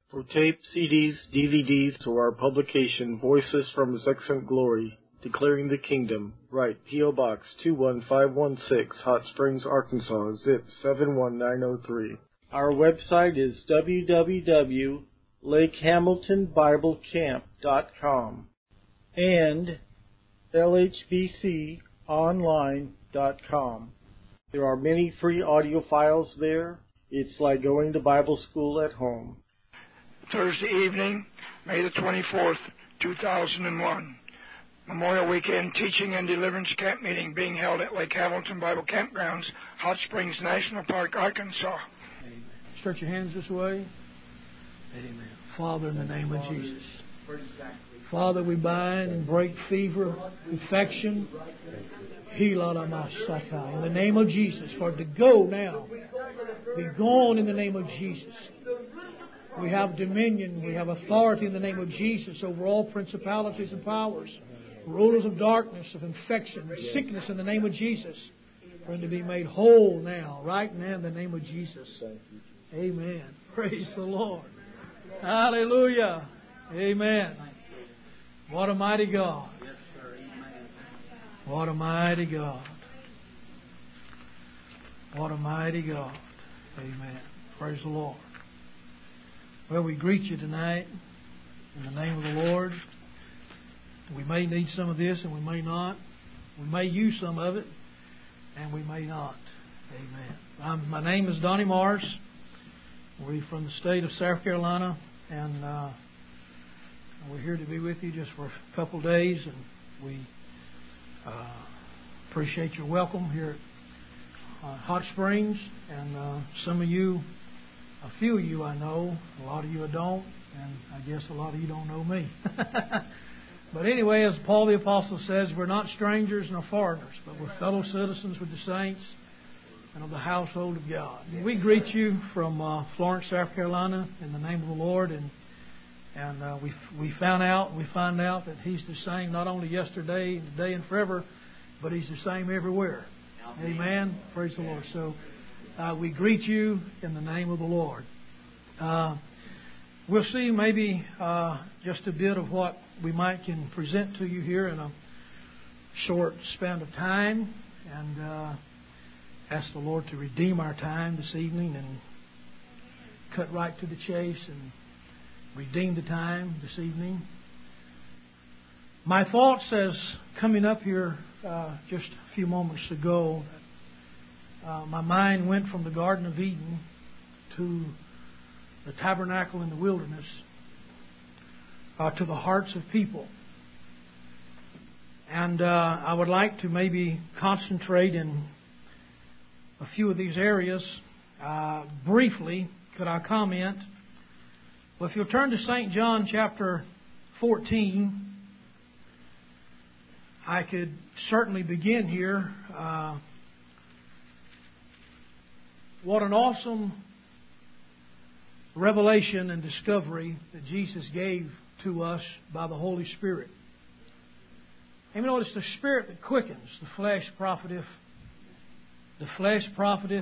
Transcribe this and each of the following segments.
For tape, CDs, DVDs, to our publication, Voices from His Excellent Glory, Declaring the Kingdom, write P.O. Box 21516, Hot Springs, Arkansas, zip 71903. Our website is www.lakehamiltonbiblecamp.com and lhbconline.com. There are many free audio files there. It's like going to Bible school at home. Thursday evening, May the 24th, 2001. Memorial Weekend Teaching and Deliverance Camp Meeting being held at Lake Hamilton Bible Campgrounds, Hot Springs National Park, Arkansas. Amen. Stretch your hands this way. Amen. Father, in the name of Jesus. Father, we bind and break fever, infection. In the name of Jesus. For it to go now. Be gone in the name of Jesus. We have dominion, we have authority in the name of Jesus over all principalities and powers, rulers of darkness, of infection, sickness in the name of Jesus. For him to be made whole now, right now in the name of Jesus. Amen. Praise the Lord. Hallelujah. Amen. What a mighty God. What a mighty God. What a mighty God. Amen. Praise the Lord. Well, we greet you tonight in the name of the Lord. We may need some of this and we may not. We may use some of it and we may not. Amen. My name is Donnie Mars. We're from the state of South Carolina, and we're here to be with you just for a couple of days, and we appreciate your welcome here at Hot Springs. And some of you, a few of you I know, a lot of you I don't, and I guess a lot of you don't know me. But anyway, as Paul the Apostle says, we're not strangers nor foreigners, but we're fellow citizens with the saints and of the household of God. And we greet you from Florence, South Carolina, in the name of the Lord, and we find out that He's the same not only yesterday and today and forever, but He's the same everywhere. Amen. Praise the Lord. So we greet you in the name of the Lord. We'll see maybe just a bit of what we might can present to you here in a short span of time, and ask the Lord to redeem our time this evening and cut right to the chase and redeem the time this evening. My thoughts as coming up here just a few moments ago, my mind went from the Garden of Eden to the tabernacle in the wilderness to the hearts of people. And I would like to maybe concentrate in a few of these areas. Briefly, could I comment? Well, if you'll turn to St. John chapter 14, I could certainly begin here. What an awesome revelation and discovery that Jesus gave to us by the Holy Spirit. And you know, it's the Spirit that quickens. The flesh profiteth. The flesh profiteth.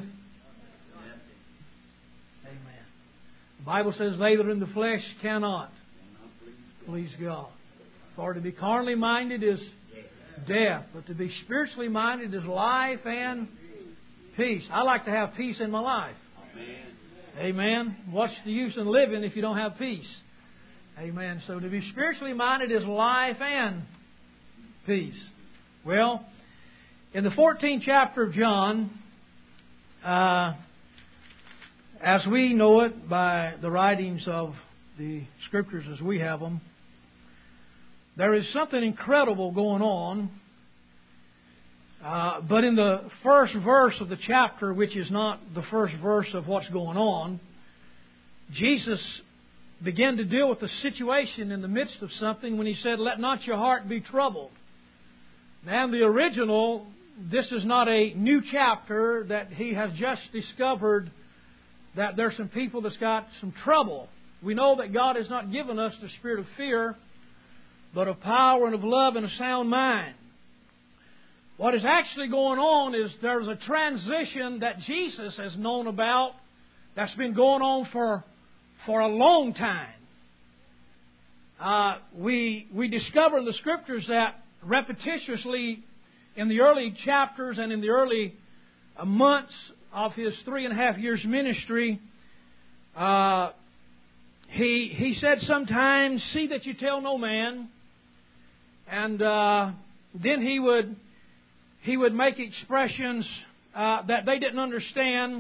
Amen. The Bible says, they that are in the flesh cannot please God. For to be carnally minded is death, but to be spiritually minded is life and peace. I like to have peace in my life. Amen. What's the use in living if you don't have peace? Amen. So to be spiritually minded is life and peace. Well, in the 14th chapter of John, as we know it by the writings of the Scriptures as we have them, there is something incredible going on. But in the first verse of the chapter, which is not the first verse of what's going on, Jesus began to deal with the situation in the midst of something when He said, "Let not your heart be troubled." Now, in the original, this is not a new chapter that He has just discovered that there's some people that's got some trouble. We know that God has not given us the spirit of fear, but of power and of love and a sound mind. What is actually going on is there's a transition that Jesus has known about that's been going on for for a long time. We discover in the Scriptures that repetitiously in the early chapters and in the early months of His 3.5 years ministry, He said sometimes, "See that you tell no man." And then He would make expressions that they didn't understand,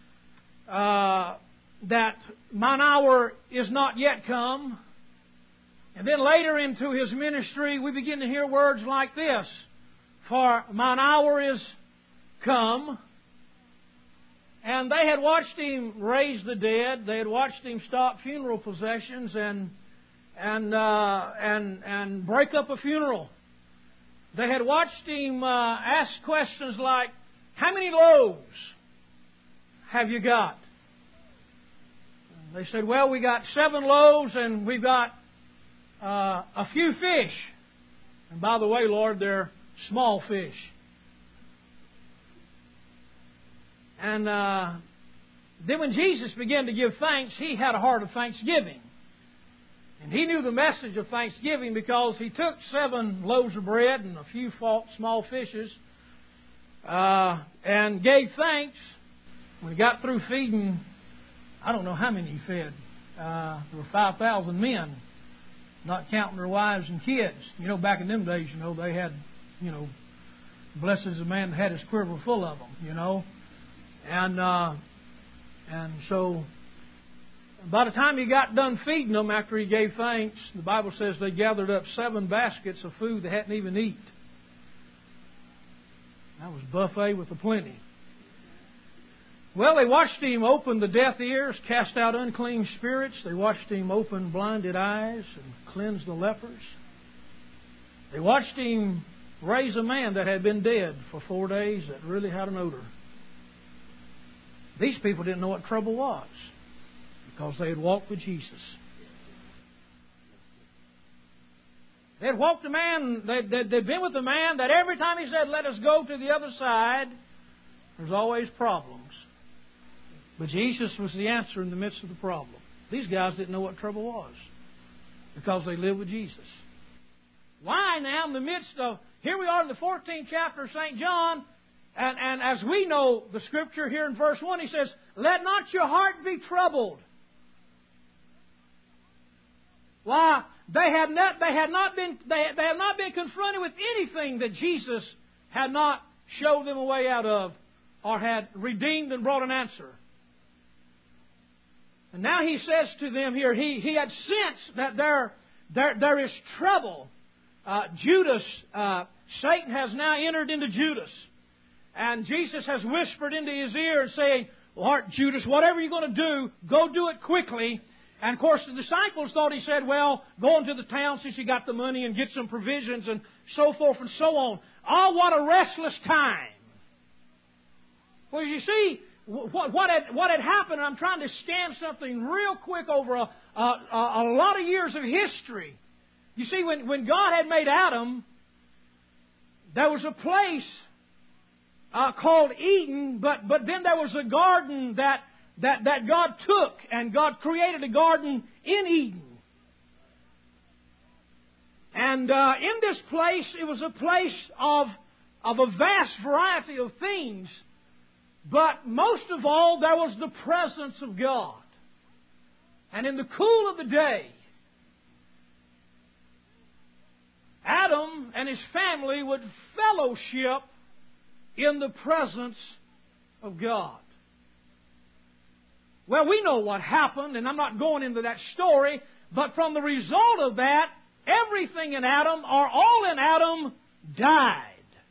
that mine hour is not yet come. And then later into His ministry, we begin to hear words like this: "For mine hour is come." And they had watched Him raise the dead. They had watched Him stop funeral processions and break up a funeral. They had watched Him ask questions like, "How many loaves have you got?" They said, "Well, we got 7 loaves and we've got a few fish." And by the way, Lord, they're small fish. And then when Jesus began to give thanks, He had a heart of thanksgiving. And He knew the message of thanksgiving because He took 7 loaves of bread and a few small fishes and gave thanks. When He got through feeding, I don't know how many He fed. There were 5,000 men, not counting their wives and kids. You know, back in them days, they had, blessed is the man that had his quiver full of them, And so by the time He got done feeding them after He gave thanks, the Bible says they gathered up 7 baskets of food they hadn't even eaten. That was buffet with a plenty. Well, they watched Him open the deaf ears, cast out unclean spirits. They watched Him open blinded eyes and cleanse the lepers. They watched Him raise a man that had been dead for 4 days that really had an odor. These people didn't know what trouble was because they had walked with Jesus. They had walked a man, they'd been with a man that every time he said, "Let us go to the other side," there's always problems. But Jesus was the answer in the midst of the problem. These guys didn't know what trouble was because they lived with Jesus. Why now in the midst of, here we are in the 14th chapter of St. John, and as we know the Scripture here in verse 1, He says, "Let not your heart be troubled." Why? They have not been confronted with anything that Jesus had not showed them a way out of or had redeemed and brought an answer. And now He says to them here, He had sensed that there is trouble. Judas, Satan has now entered into Judas. And Jesus has whispered into his ear and saying, "Lord, Judas, whatever you're going to do, go do it quickly." And of course the disciples thought He said, "Well, go into the town since you got the money and get some provisions," and so forth and so on. Oh, what a restless time. Well, you see, what had happened, and I'm trying to scan something real quick over a lot of years of history. You see, when God had made Adam, there was a place called Eden, but then there was a garden that God took, and God created a garden in Eden. And in this place, it was a place of a vast variety of things, but most of all, there was the presence of God. And in the cool of the day, Adam and his family would fellowship in the presence of God. Well, we know what happened, and I'm not going into that story, but from the result of that, everything in Adam, or all in Adam, died.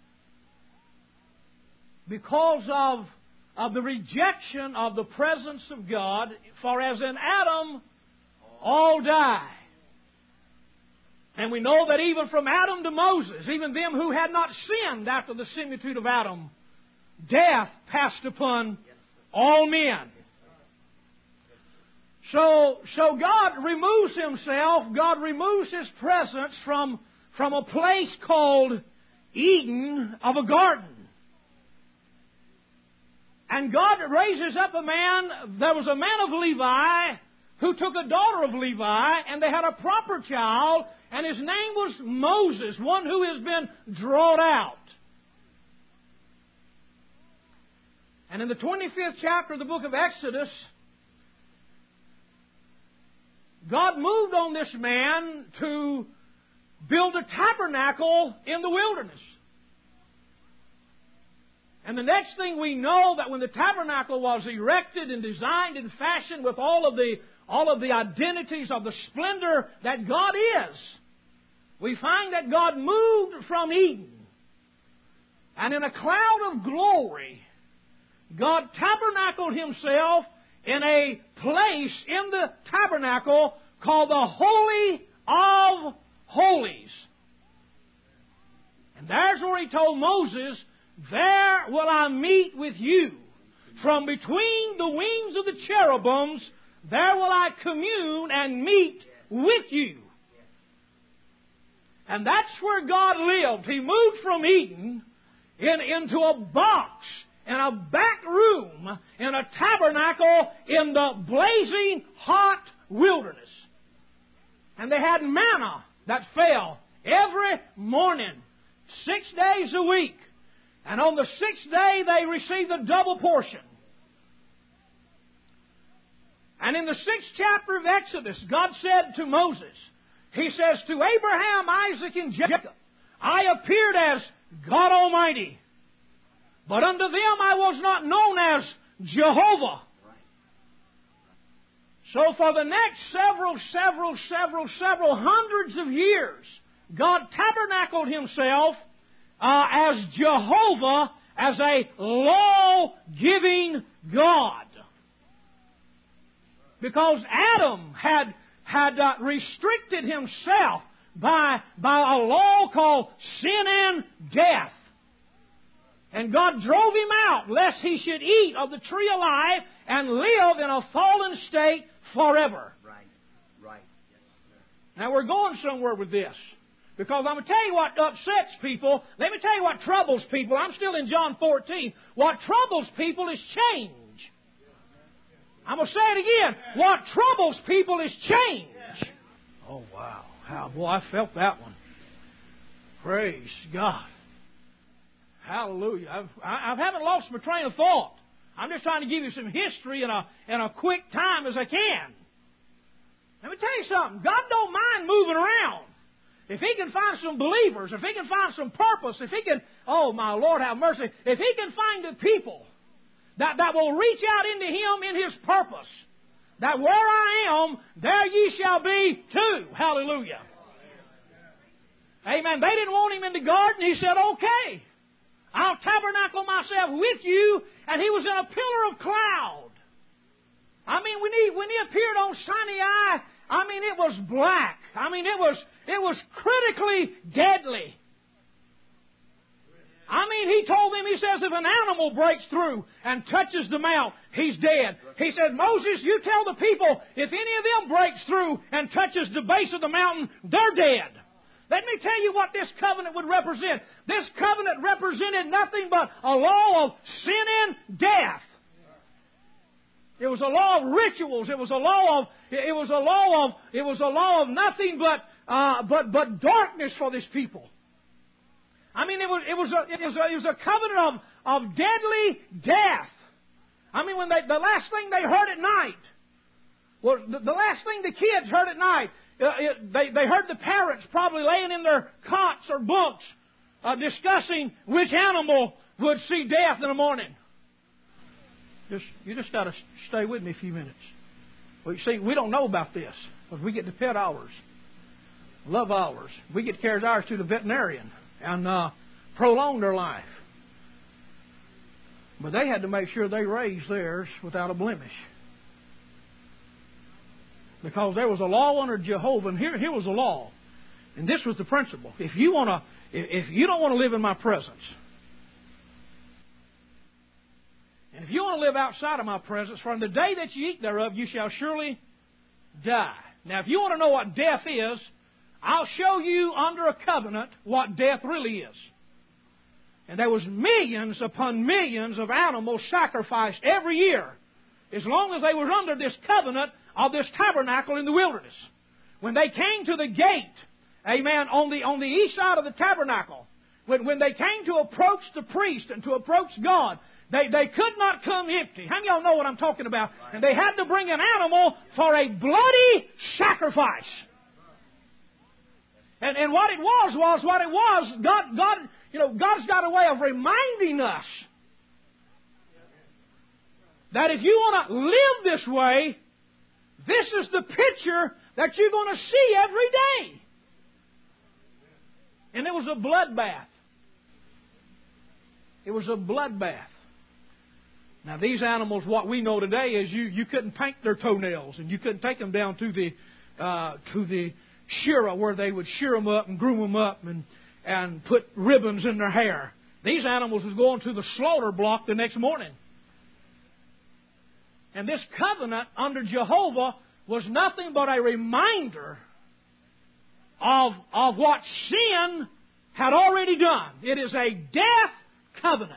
Because of the rejection of the presence of God, for as in Adam, all die. And we know that even from Adam to Moses, even them who had not sinned after the similitude of Adam, death passed upon all men. So God removes Himself, God removes His presence from a place called Eden of a garden. And God raises up a man, there was a man of Levi who took a daughter of Levi, and they had a proper child, and his name was Moses, one who has been drawn out. And in the 25th chapter of the book of Exodus, God moved on this man to build a tabernacle in the wilderness. And the next thing we know, that when the tabernacle was erected and designed and fashioned with all of the identities of the splendor that God is, we find that God moved from Eden. And in a cloud of glory, God tabernacled Himself in a place in the tabernacle called the Holy of Holies. And there's where He told Moses, "There will I meet with you. From between the wings of the cherubims, there will I commune and meet with you." And that's where God lived. He moved from Eden into a box, in a back room, in a tabernacle in the blazing hot wilderness. And they had manna that fell every morning, 6 days a week. And on the sixth day they received a double portion. And in the 6th chapter of Exodus, God said to Moses, He says, "To Abraham, Isaac, and Jacob, I appeared as God Almighty. But unto them I was not known as Jehovah." So for the next several hundreds of years, God tabernacled Himself as Jehovah, as a law-giving God. Because Adam had restricted himself by a law called sin and death. And God drove him out, lest he should eat of the tree of life and live in a fallen state forever. Right. Now we're going somewhere with this. Because I'm going to tell you what upsets people. Let me tell you what troubles people. I'm still in John 14. What troubles people is change. I'm going to say it again. What troubles people is change. Oh, wow. Boy, I felt that one. Praise God. Hallelujah. I haven't lost my train of thought. I'm just trying to give you some history in a quick time as I can. Let me tell you something. God don't mind moving around. If He can find some believers, if He can find some purpose, if He can, oh my Lord have mercy, if He can find the people that will reach out into Him in His purpose, that where I am, there ye shall be too. Hallelujah. Amen. They didn't want Him in the garden. He said, "Okay, I'll tabernacle myself with you." And He was in a pillar of cloud. I mean, when He appeared on Sinai, I mean, it was black. I mean, it was critically deadly. I mean, He told them, He says, if an animal breaks through and touches the mount, he's dead. He said, "Moses, you tell the people, if any of them breaks through and touches the base of the mountain, they're dead." Let me tell you what this covenant would represent. This covenant represented nothing but a law of sin and death. It was a law of rituals. It was a law of nothing but darkness for this people. I mean, it was a covenant of deadly death. I mean, when the last thing they heard at night was the last thing the kids heard at night. They heard the parents probably laying in their cots or bunks discussing which animal would see death in the morning. You just got to stay with me a few minutes. Well, you see, we don't know about this because we get the pet hours, love hours. We get carries ours to the veterinarian and prolong their life. But they had to make sure they raised theirs without a blemish. Because there was a law under Jehovah, and here was the law. And this was the principle. If you don't want to live in my presence, and if you want to live outside of my presence, from the day that you eat thereof, you shall surely die. Now, if you want to know what death is, I'll show you under a covenant what death really is. And there was millions upon millions of animals sacrificed every year. As long as they were under this covenant of this tabernacle in the wilderness. When they came to the gate, amen, on the east side of the tabernacle, when they came to approach the priest and to approach God, they could not come empty. How many of y'all know what I'm talking about? And they had to bring an animal for a bloody sacrifice. And what it was, God's got a way of reminding us that if you want to live this way, this is the picture that you're going to see every day. And it was a bloodbath. It was a bloodbath. Now these animals, what we know today is you couldn't paint their toenails, and you couldn't take them down to the shearer where they would shear them up and groom them up and put ribbons in their hair. These animals was going to the slaughter block the next morning. And this covenant under Jehovah was nothing but a reminder of what sin had already done. It is a death covenant.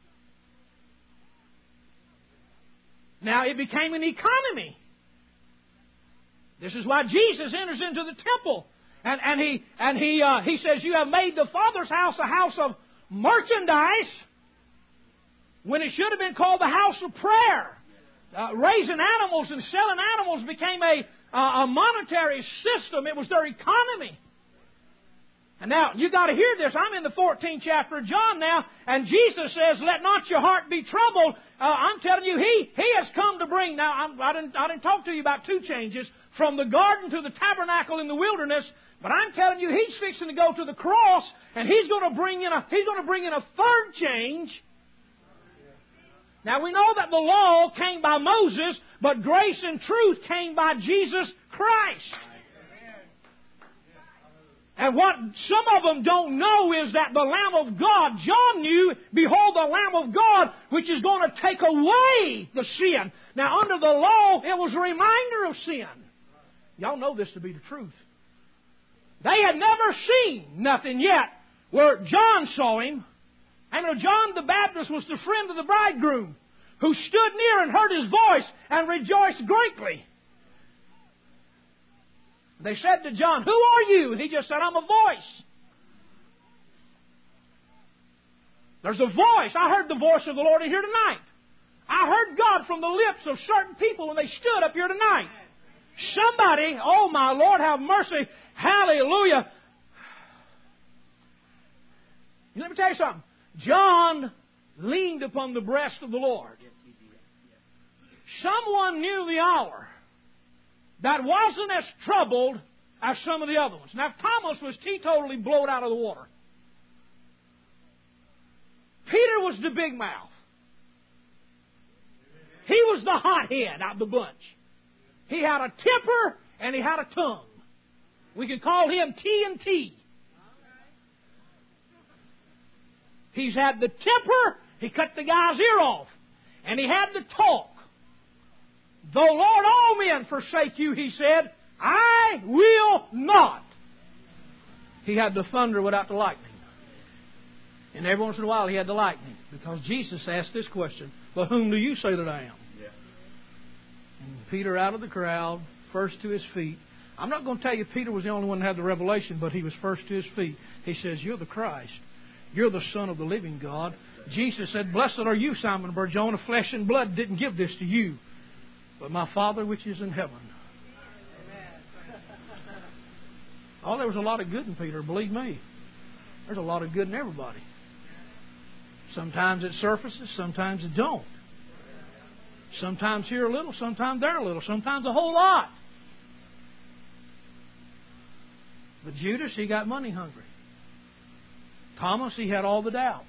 Now it became an economy. This is why Jesus enters into the temple, and he says, "You have made the Father's house a house of merchandise," when it should have been called the house of prayer. Raising animals and selling animals became a monetary system. It was their economy. And now, you got to hear this. I'm in the 14th chapter of John now, and Jesus says, "Let not your heart be troubled." I'm telling you, He has come to bring. Now, I didn't talk to you about two changes from the garden to the tabernacle in the wilderness, but I'm telling you, He's fixing to go to the cross, and He's going to bring in a third change. Now, we know that the law came by Moses, but grace and truth came by Jesus Christ. And what some of them don't know is that the Lamb of God, John knew, "Behold the Lamb of God, which is going to take away the sin." Now, under the law, it was a reminder of sin. Y'all know this to be the truth. They had never seen nothing yet where John saw Him. And John the Baptist was the friend of the bridegroom, who stood near and heard His voice and rejoiced greatly. They said to John, "Who are you?" And he just said, "I'm a voice." There's a voice. I heard the voice of the Lord in here tonight. I heard God from the lips of certain people when they stood up here tonight. Somebody, oh my Lord, have mercy. Hallelujah. Let me tell you something. John leaned upon the breast of the Lord. Someone knew the hour that wasn't as troubled as some of the other ones. Now, Thomas was teetotally blown out of the water. Peter was the big mouth. He was the hothead out of the bunch. He had a temper and he had a tongue. We could call him TNT. He's had the temper. He cut the guy's ear off. And he had the talk. "Though, Lord, all men forsake you," he said, "I will not." He had the thunder without the lightning. And every once in a while he had the lightning. Because Jesus asked this question, "But whom do you say that I am?" Yeah. And Peter out of the crowd, first to his feet. I'm not going to tell you Peter was the only one that had the revelation, but he was first to his feet. He says, "You're the Christ. You're the Son of the living God." Jesus said, "Blessed are you, Simon Bar-Jonah. Flesh and blood didn't give this to you, but my Father which is in heaven." Oh, there was a lot of good in Peter, believe me. There's a lot of good in everybody. Sometimes it surfaces, sometimes it don't. Sometimes here a little, sometimes there a little, sometimes a whole lot. But Judas, he got money hungry. Thomas, he had all the doubts.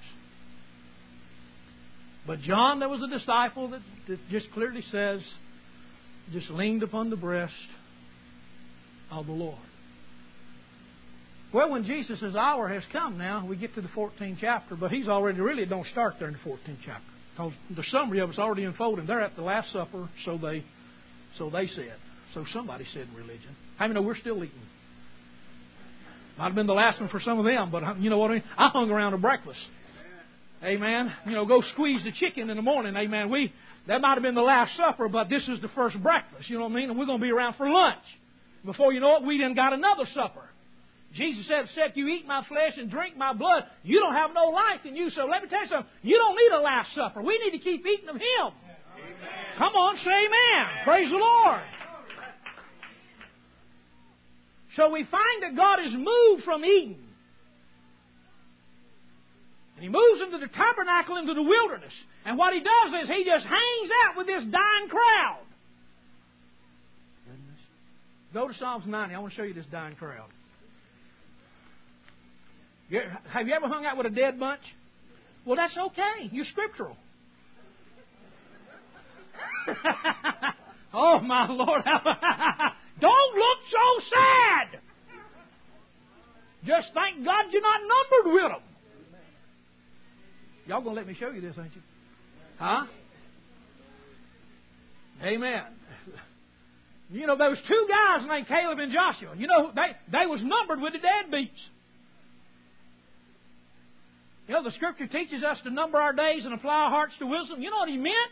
But John, there was a disciple that just clearly says, just leaned upon the breast of the Lord. Well, when Jesus' hour has come now, we get to the 14th chapter, but He's already, really it don't start there in the 14th chapter. Because the summary of it's already unfolding. They're at the Last Supper, so they said. So somebody said in religion. How many know we're still eating? Might have been the last one for some of them, but you know what I mean? I hung around to breakfast. Amen. Go squeeze the chicken in the morning. Amen. That might have been the Last Supper, but this is the first breakfast. You know what I mean? And we're going to be around for lunch. Before you know it, we done got another supper. Jesus said, except you eat my flesh and drink my blood, you don't have no life in you. So let me tell you something. You don't need a Last Supper. We need to keep eating of Him. Amen. Come on, say amen. Praise the Lord. So we find that God is moved from Eden. And He moves into the tabernacle, into the wilderness. And what He does is He just hangs out with this dying crowd. Go to Psalms 90. I want to show you this dying crowd. Have you ever hung out with a dead bunch? Well, that's okay. You're scriptural. Oh, my Lord. Don't look so sad. Just thank God you're not numbered with them. Y'all going to let me show you this, ain't you? Huh? Amen. You know, there was two guys named Caleb and Joshua. You know, they was numbered with the deadbeats. You know, the Scripture teaches us to number our days and apply our hearts to wisdom. You know what He meant?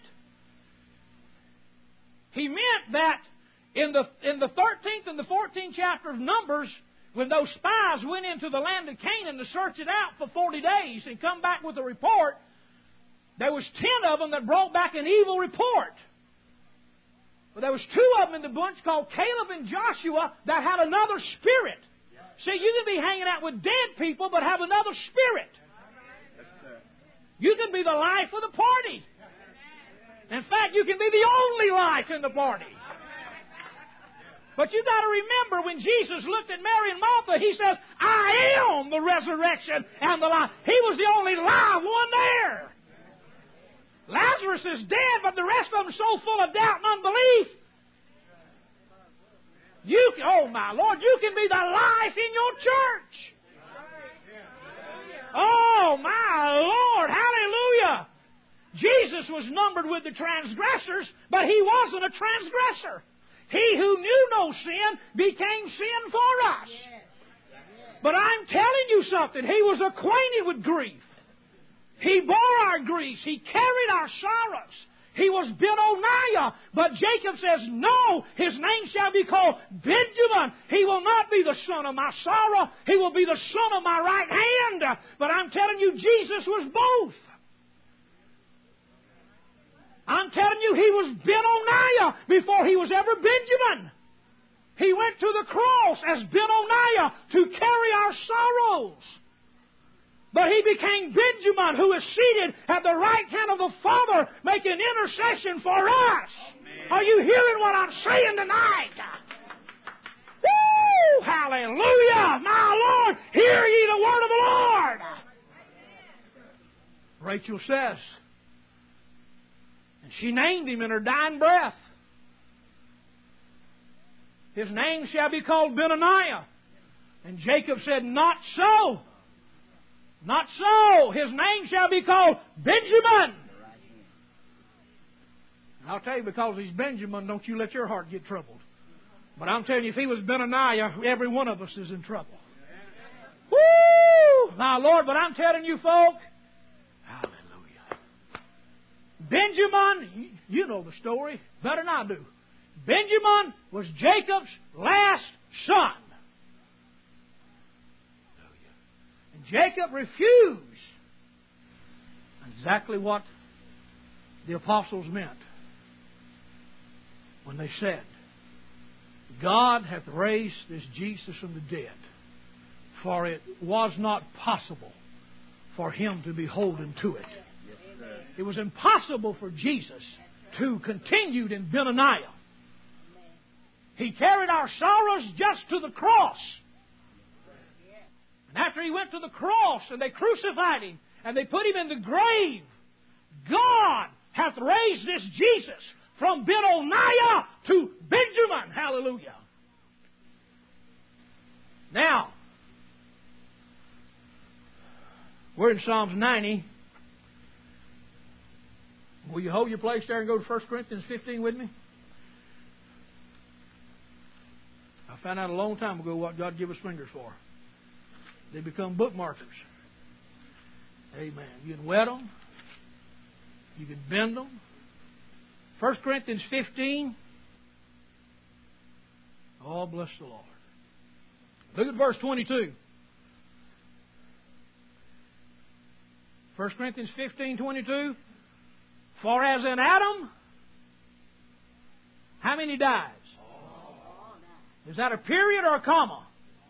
He meant that in the 13th and the 14th chapter of Numbers, when those spies went into the land of Canaan to search it out for 40 days and come back with a report, there was 10 of them that brought back an evil report. But there was 2 of them in the bunch called Caleb and Joshua that had another spirit. See, you can be hanging out with dead people but have another spirit. You can be the life of the party. In fact, you can be the only life in the party. But you got to remember, when Jesus looked at Mary and Martha, He says, I am the resurrection and the life. He was the only live one there. Lazarus is dead, but the rest of them so full of doubt and unbelief. Oh my Lord, you can be the life in your church. Oh my Lord, hallelujah. Jesus was numbered with the transgressors, but He wasn't a transgressor. He who knew no sin became sin for us. But I'm telling you something. He was acquainted with grief. He bore our griefs. He carried our sorrows. He was Benoniah. But Jacob says, no, his name shall be called Benjamin. He will not be the son of my sorrow. He will be the son of my right hand. But I'm telling you, Jesus was both. I'm telling you, He was Benoniah before He was ever Benjamin. He went to the cross as Benoniah to carry our sorrows. But He became Benjamin, who is seated at the right hand of the Father, making intercession for us. Amen. Are you hearing what I'm saying tonight? Woo! Hallelujah! My Lord, hear ye the word of the Lord. Rachel says, and she named him in her dying breath. His name shall be called Benoniah. And Jacob said, not so. Not so. His name shall be called Benjamin. And I'll tell you, because he's Benjamin, don't you let your heart get troubled. But I'm telling you, if he was Benoniah, every one of us is in trouble. Woo! My Lord, but I'm telling you, folk, hallelujah. Benjamin, you know the story better than I do. Benjamin was Jacob's last son. And Jacob refused exactly what the apostles meant when they said, God hath raised this Jesus from the dead, for it was not possible for Him to be holden to it. It was impossible for Jesus to continue in Benoniah. He carried our sorrows just to the cross. And after He went to the cross and they crucified Him and they put Him in the grave, God hath raised this Jesus from Benoniah to Benjamin. Hallelujah. Now, we're in Psalms 90. Will you hold your place there and go to 1 Corinthians 15 with me? I found out a long time ago what God gave us fingers for. They become bookmarkers. Amen. You can wet them. You can bend them. 1 Corinthians 15. Oh, bless the Lord. Look at verse 22. 1 Corinthians 15:22. For as in Adam, how many dies? Is that a period or a comma?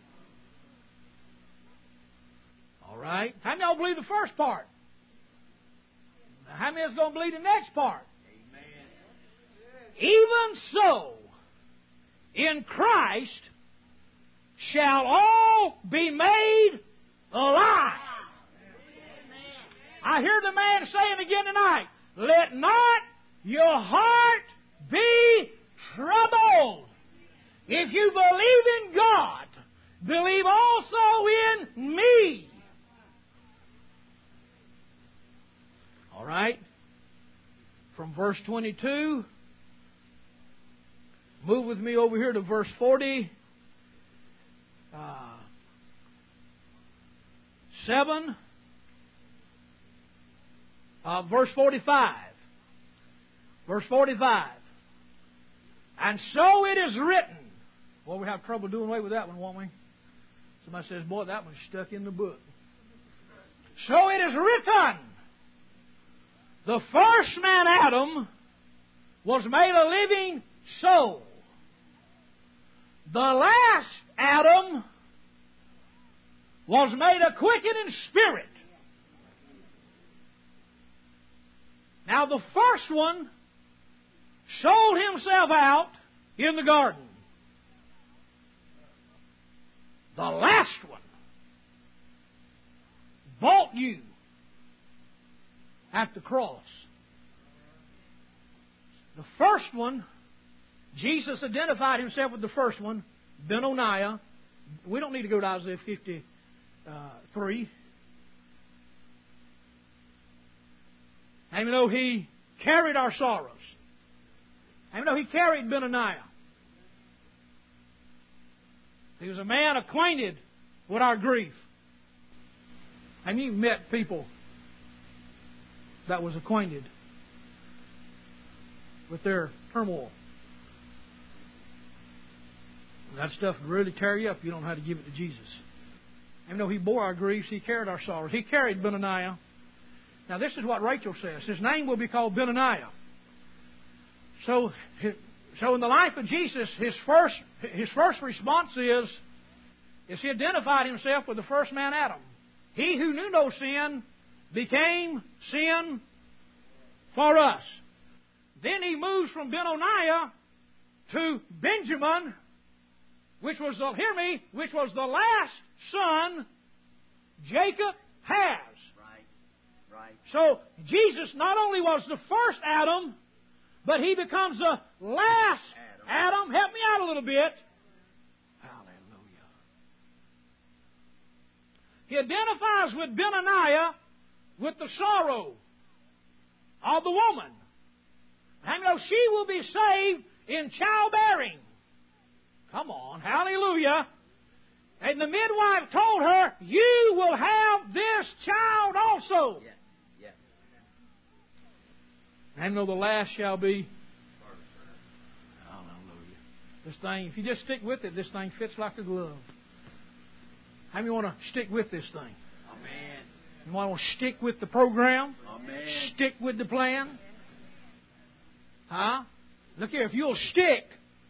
All right. How many of y'all believe the first part? Now, how many is going to believe the next part? Amen. Even so, in Christ shall all be made alive. I hear the man saying again tonight, let not your heart be troubled. If you believe in God, believe also in me. All right. From verse 22, move with me over here to verse 40. 7. Verse 45. Verse 45. And so it is written. Well, we have trouble doing away with that one, won't we? Somebody says, boy, that one's stuck in the book. So it is written. The first man, Adam, was made a living soul. The last Adam was made a quickening spirit. Now the first one sold himself out in the garden. The last one bought you at the cross. The first one, Jesus identified Himself with the first one, Benoniah. We don't need to go to Isaiah 53. And we know He carried our sorrows. And we know He carried Benoniah. He was a man acquainted with our grief. And you met people that was acquainted with their turmoil. And that stuff will really tear you up if you don't know how to give it to Jesus. And we know He bore our griefs. He carried our sorrows. He carried Benoniah. Now this is what Rachel says. His name will be called Benoniah. So in the life of Jesus, his first response is He identified Himself with the first man, Adam. He who knew no sin became sin for us. Then He moves from Benoniah to Benjamin, which was the last son Jacob has. Right. So Jesus not only was the first Adam, but He becomes the last Adam. Help me out a little bit. Hallelujah. He identifies with Benoniah with the sorrow of the woman. I know she will be saved in childbearing. Come on, hallelujah. And the midwife told her, you will have this child also. Yes. And know the last shall be. Hallelujah. This thing, if you just stick with it, this thing fits like a glove. How many want to stick with this thing? Amen. You want to stick with the program? Amen. Stick with the plan? Huh? Look here, if you'll stick,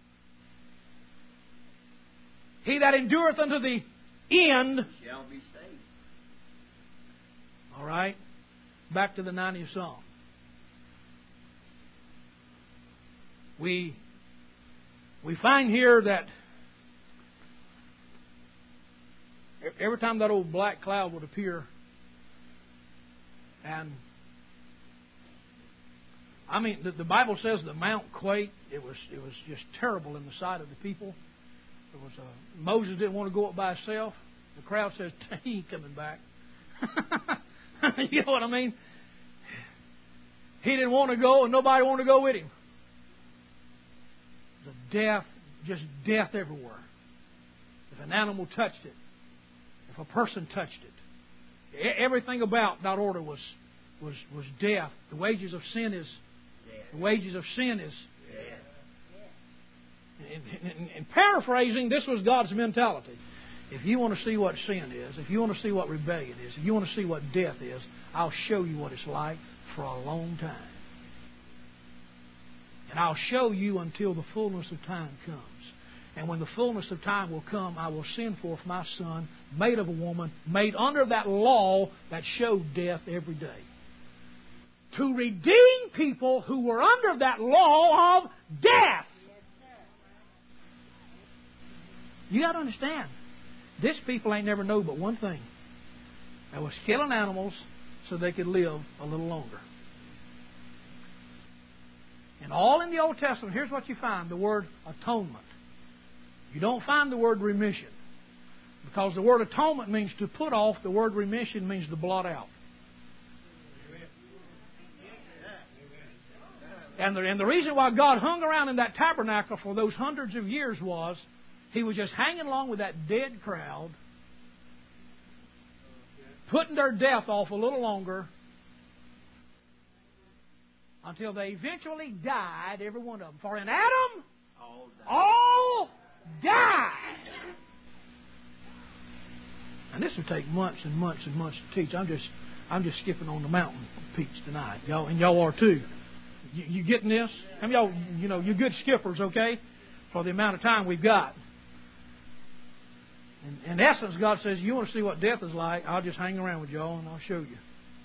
he that endureth unto the end shall be saved. All right. Back to the 90th Psalm. We find here that every time that old black cloud would appear, and I mean the Bible says the mount quaked. It was just terrible in the sight of the people. There was Moses didn't want to go up by himself. The crowd says he ain't coming back. You know what I mean? He didn't want to go, and nobody wanted to go with him. Just death everywhere. If an animal touched it, if a person touched it, everything about that order was death. The wages of sin is The wages of sin is... In paraphrasing, this was God's mentality. If you want to see what sin is, if you want to see what rebellion is, if you want to see what death is, I'll show you what it's like for a long time. And I'll show you until the fullness of time comes. And when the fullness of time will come, I will send forth my Son, made of a woman, made under that law that showed death every day, to redeem people who were under that law of death. You got to understand, this people ain't never know but one thing. That was killing animals so they could live a little longer. And all in the Old Testament, here's what you find, the word atonement. You don't find the word remission. Because the word atonement means to put off, the word remission means to blot out. And the reason why God hung around in that tabernacle for those hundreds of years was He was just hanging along with that dead crowd, putting their death off a little longer until they eventually died, every one of them. For in Adam, all died. And this will take months and months and months to teach. I'm just skipping on the mountain peaks tonight, y'all, and y'all are too. You getting this? How many of y'all, you're good skippers, okay? For the amount of time we've got. In essence, God says, you want to see what death is like, I'll just hang around with y'all and I'll show you.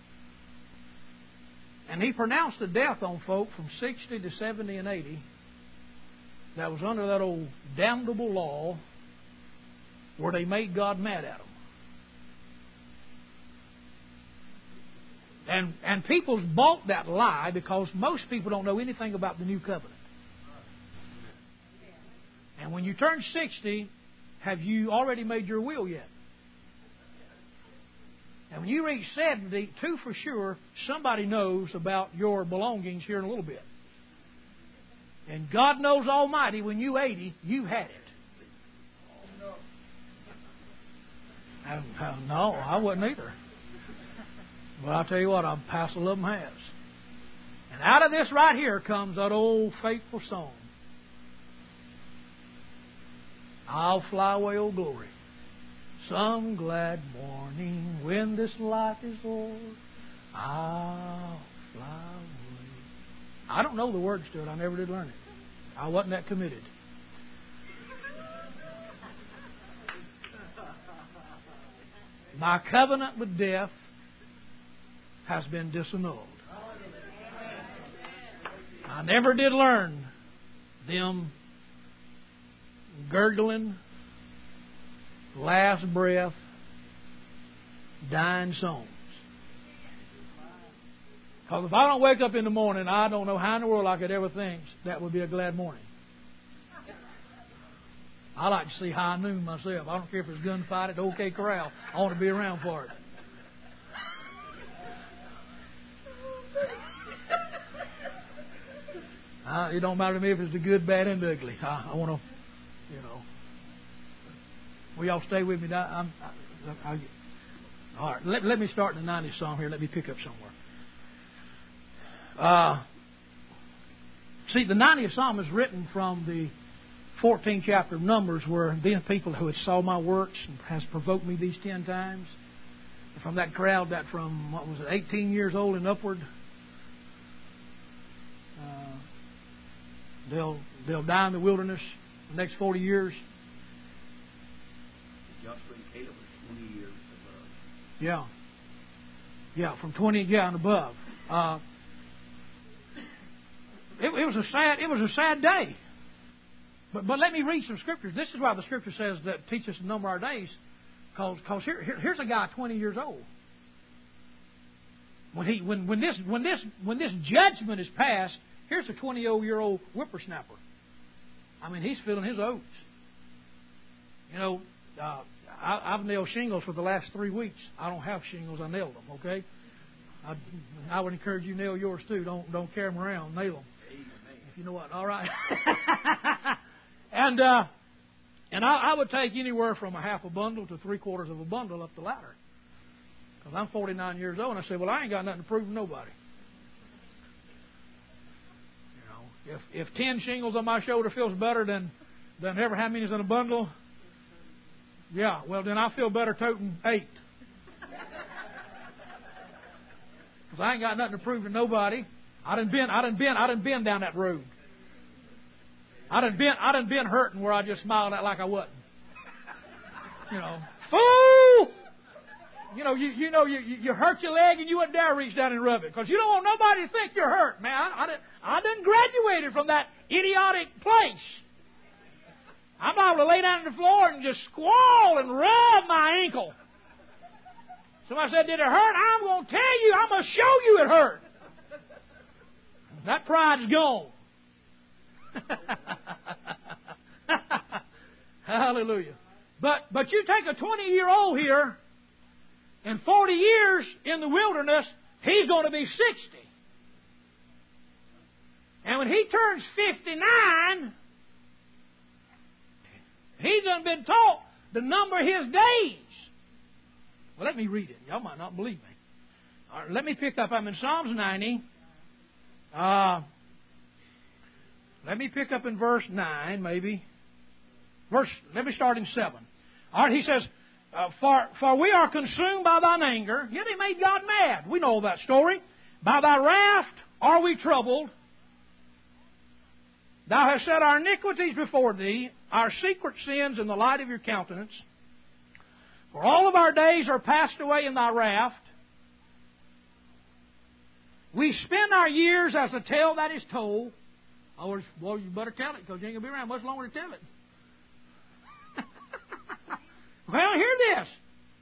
And He pronounced a death on folk from 60 to 70 and 80 that was under that old damnable law where they made God mad at them. And people's bought that lie because most people don't know anything about the new covenant. And when you turn 60, have you already made your will yet? And when you reach 70, two for sure, somebody knows about your belongings here in a little bit. And God knows Almighty, when you 80, you had it. No, I wasn't either. But I'll tell you what, I'll pass 11 has. And out of this right here comes that old faithful song. I'll fly away, oh glory, some glad morning when this life is o'er. I'll fly away. I don't know the words to it. I never did learn it. I wasn't that committed. My covenant with death has been disannulled. I never did learn them gurgling, last breath, dying songs. Because if I don't wake up in the morning, I don't know how in the world I could ever think that would be a glad morning. I like to see high noon myself. I don't care if it's gunfight at OK Corral. I want to be around for it. It don't matter to me if it's the good, bad, and the ugly. I want to, Will y'all stay with me? All right, let me start in the 90s song here. Let me pick up somewhere. See, the 90th psalm is written from the 14th chapter of Numbers, where then people who had saw my works and has provoked me these 10 times, and from that crowd that from, 18 years old and upward, they'll die in the wilderness the next 40 years. Joshua and Caleb was 20 years above. Yeah, from 20 and above. It was a sad day. But let me read some scriptures. This is why the scripture says that teach us to number our days, because here's a guy 20 years old. When this judgment is passed, here's a 20-year-old whippersnapper. I mean, he's feeling his oats. I've nailed shingles for the last 3 weeks. I don't have shingles. I nailed them. Okay. I would encourage you to nail yours too. Don't carry them around. Nail them. If you know what. All right. And I would take anywhere from a half a bundle to 3/4 of a bundle up the ladder. Because I'm 49 years old, and I say, well, I ain't got nothing to prove to nobody. If 10 shingles on my shoulder feels better than ever how many's in a bundle, yeah, well then I feel better toting 8. Because I ain't got nothing to prove to nobody. I done been down that road. I done been hurting where I just smiled at like I wasn't. Fool! You hurt your leg and you wouldn't dare reach down and rub it because you don't want nobody to think you're hurt, man. I done graduated from that idiotic place. I'm able to lay down on the floor and just squall and rub my ankle. Somebody said, "Did it hurt?" I'm going to tell you. I'm going to show you it hurt. That pride's gone. Hallelujah. But you take a 20-year-old here, in 40 years in the wilderness, he's going to be 60. And when he turns 59, he's done been taught to number his days. Well, let me read it. Y'all might not believe me. All right, let me pick up. I'm in Psalms 90. Let me pick up in verse 9, maybe. Let me start in 7. All right, he says, For we are consumed by thine anger. Yet it made God mad. We know that story. By thy wrath are we troubled. Thou hast set our iniquities before thee, our secret sins in the light of your countenance. For all of our days are passed away in thy wrath. We spend our years as a tale that is told. Well, you better tell it because you ain't going to be around much longer to tell it. Well, hear this.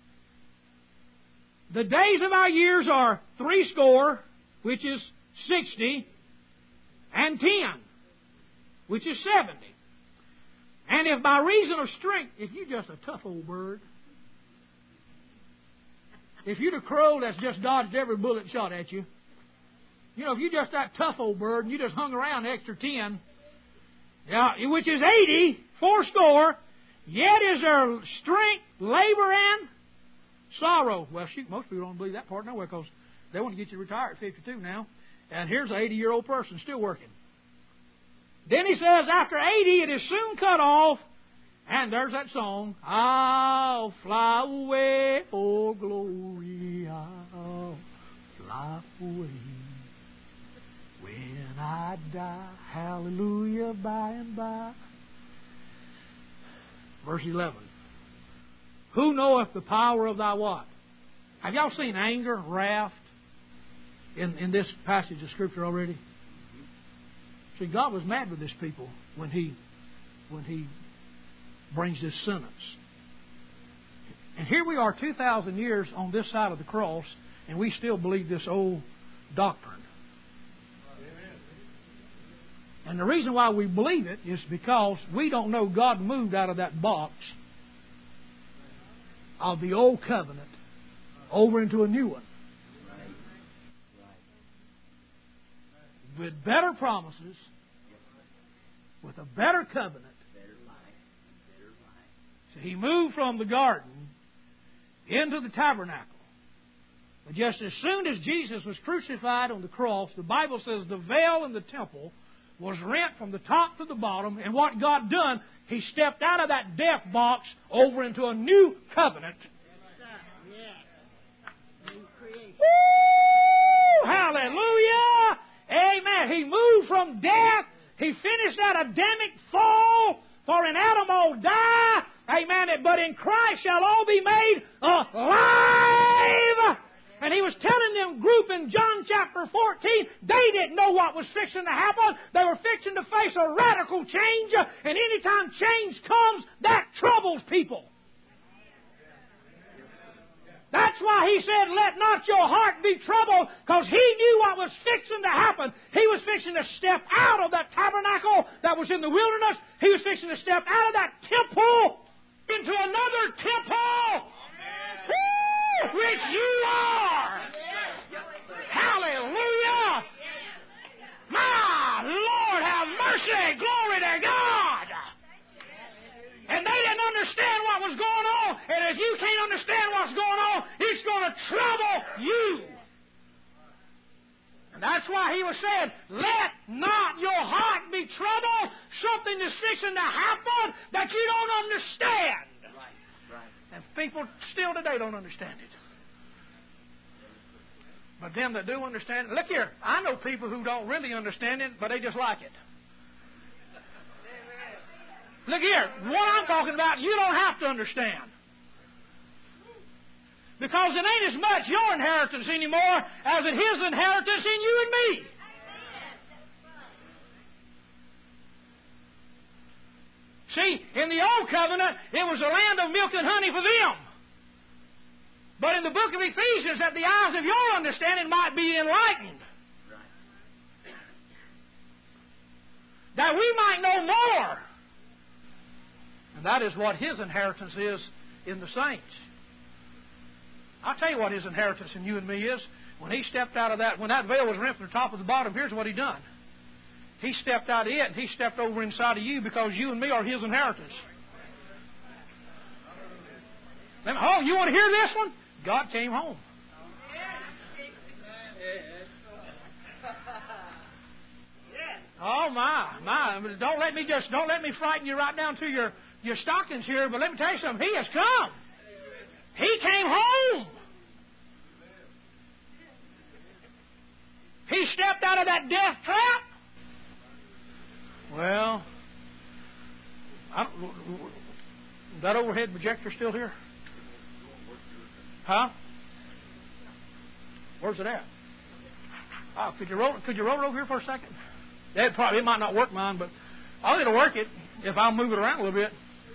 The days of our years are 60, which is 60, and 10, which is 70. And if by reason of strength, if you're just a tough old bird, if you'd a crow that's just dodged every bullet shot at you, if you're just that tough old bird and you just hung around the extra 10, which is 80, 80, yet is there strength, labor, and sorrow. Well, shoot, most people don't believe that part nowhere because they want to get you retired at 52 now. And here's an 80-year-old person still working. Then he says, after 80, it is soon cut off. And there's that song, I'll fly away, oh glory, I'll fly away. When I die, hallelujah, by and by. Verse 11. Who knoweth the power of thy what? Have y'all seen anger, wrath in this passage of Scripture already? See, God was mad with this people when He brings this sentence. And here we are 2,000 years on this side of the cross, and we still believe this old doctrine. And the reason why we believe it is because we don't know God moved out of that box of the old covenant over into a new one. With better promises, with a better covenant. So He moved from the garden into the tabernacle. But just as soon as Jesus was crucified on the cross, the Bible says the veil in the temple was rent from the top to the bottom, and what God done, He stepped out of that death box over into a new covenant. Woo! Hallelujah! Amen. He moved from death. He finished that Adamic fall, for in Adam all die. Amen. But in Christ shall all be made alive. And He was telling them group in John chapter 14, they didn't know what was fixing to happen. They were fixing to face a radical change. And anytime change comes, that troubles people. That's why He said, let not your heart be troubled, because He knew what was fixing to happen. He was fixing to step out of that tabernacle that was in the wilderness. He was fixing to step out of that temple into another temple. Which you are. Hallelujah. My Lord, have mercy. Glory to God. And they didn't understand what was going on. And if you can't understand what's going on, it's going to trouble you. And that's why he was saying, let not your heart be troubled. Something is fixing to happen that you don't understand. Right. And people still today don't understand it. But them that do understand it, look here, I know people who don't really understand it, but they just like it. Look here, what I'm talking about, you don't have to understand. Because it ain't as much your inheritance anymore as it His inheritance in you and me. See, in the Old Covenant, it was a land of milk and honey for them. But in the book of Ephesians, that the eyes of your understanding might be enlightened. That we might know more. And that is what His inheritance is in the saints. I'll tell you what His inheritance in you and me is. When He stepped out of that, when that veil was rent from the top to the bottom, here's what He done. He stepped out of it and He stepped over inside of you because you and me are His inheritance. Oh, you want to hear this one? God came home. Oh my! Don't let me frighten you right down to your stockings here. But let me tell you something. He has come. He came home. He stepped out of that death trap. Well, is that overhead projector still here? Huh? Where's it at? Oh, could you roll it over here for a second? It might not work mine, but it'll work it if I'll move it around a little bit.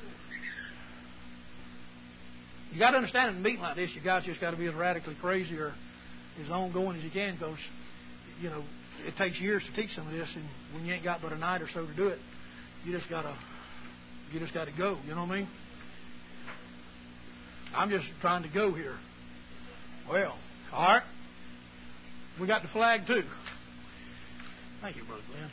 You got to understand in a meeting like this, you guys just got to be as radically crazy or as ongoing as you can, because it takes years to teach some of this, and when you ain't got but a night or so to do it, you just got to go. You know what I mean? I'm just trying to go here. Well, all right. We got the flag too. Thank you, Brother Glenn.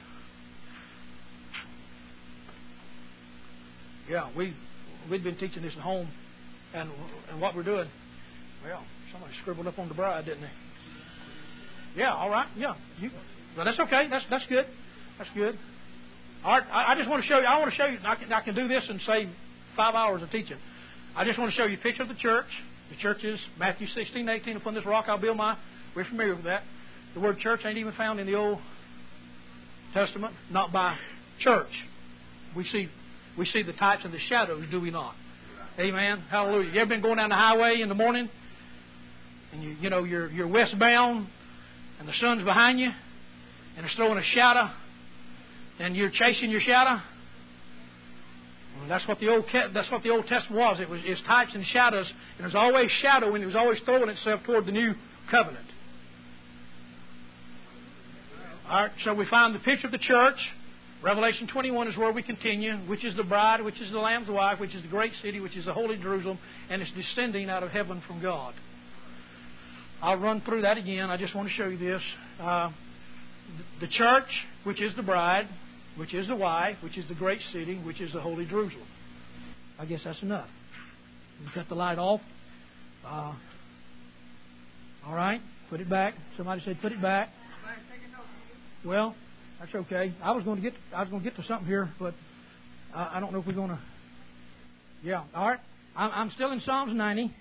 Yeah, we'd been teaching this at home, and what we're doing. Well, somebody scribbled up on the bride, didn't they? Yeah, all right. Yeah, well, that's okay. That's good. That's good. All right. I just want to show you. I want to show you. I can do this and save 5 hours of teaching. I just want to show you a picture of the church. The church is Matthew 16:18. Upon this rock I'll build my. We're familiar with that. The word church ain't even found in the Old Testament. Not by church. We see the types and the shadows, do we not? Amen. Hallelujah. You ever been going down the highway in the morning, and you're westbound, and the sun's behind you, and it's throwing a shadow, and you're chasing your shadow? Well, that's what the Old Testament was. It's types and shadows, and it was always shadowing. It was always throwing itself toward the new covenant. All right, so we find the picture of the church. Revelation 21 is where we continue, which is the bride, which is the Lamb's wife, which is the great city, which is the holy Jerusalem, and it's descending out of heaven from God. I'll run through that again. I just want to show you this. The church, which is the bride, which is the wife, which is the great city, which is the holy Jerusalem. I guess that's enough. We cut the light off. All right, put it back. Somebody said put it back. Well, that's okay. I was going to get to something here, but I don't know if we're going to. Yeah, all right. I'm still in Psalms 90.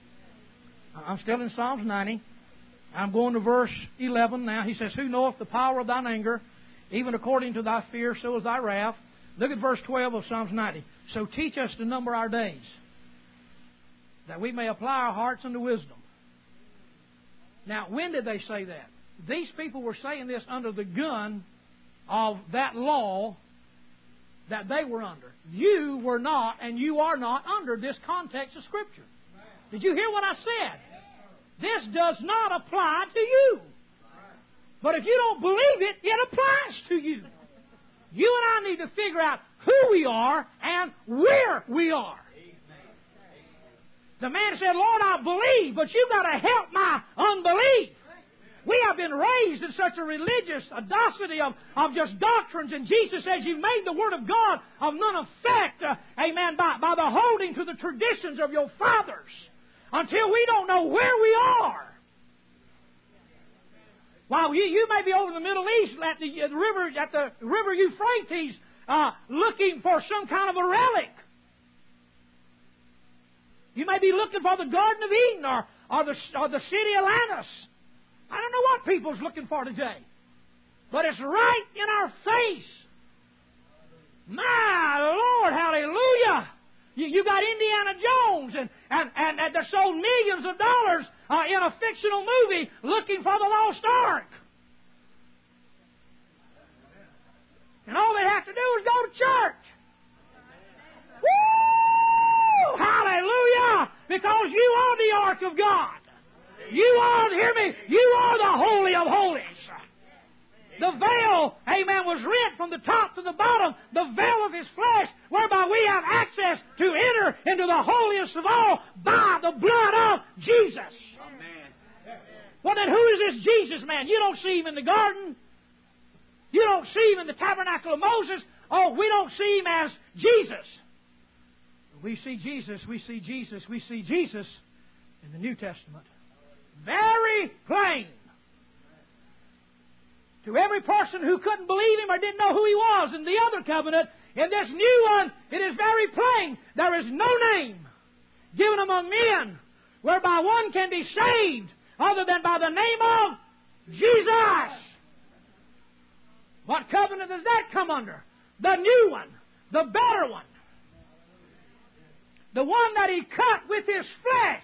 I'm going to verse 11 now. He says, "Who knoweth the power of thine anger? Even according to thy fear, so is thy wrath." Look at verse 12 of Psalms 90. "So teach us to number our days, that we may apply our hearts unto wisdom." Now, when did they say that? These people were saying this under the gun of that law that they were under. You were not, and you are not under this context of Scripture. Did you hear what I said? This does not apply to you. But if you don't believe it, it applies to you. You and I need to figure out who we are and where we are. The man said, "Lord, I believe, but you've got to help my unbelief." We have been raised in such a religious audacity of just doctrines, and Jesus says you've made the Word of God of none effect, amen, by the holding to the traditions of your fathers, until we don't know where we are. While you may be over in the Middle East at the river Euphrates, looking for some kind of a relic. You may be looking for the Garden of Eden or the city of Atlantis. I don't know what people's looking for today. But it's right in our face. My Lord, hallelujah! You got Indiana Jones, and they sold millions of dollars in a fictional movie looking for the lost ark. And all they have to do is go to church. Woo! Hallelujah! Because you are the ark of God. You are, hear me, you are the Holy of Holies. The veil, amen, was rent from the top to the bottom, the veil of His flesh, whereby we have access to enter into the holiest of all by the blood of Jesus. Amen. Well, then who is this Jesus man? You don't see Him in the garden. You don't see Him in the tabernacle of Moses. Oh, we don't see Him as Jesus. We see Jesus, we see Jesus, we see Jesus in the New Testament. Very plain. To every person who couldn't believe Him or didn't know who He was in the other covenant, in this new one, it is very plain. There is no name given among men whereby one can be saved other than by the name of Jesus. What covenant does that come under? The new one, the better one. The one that He cut with His flesh.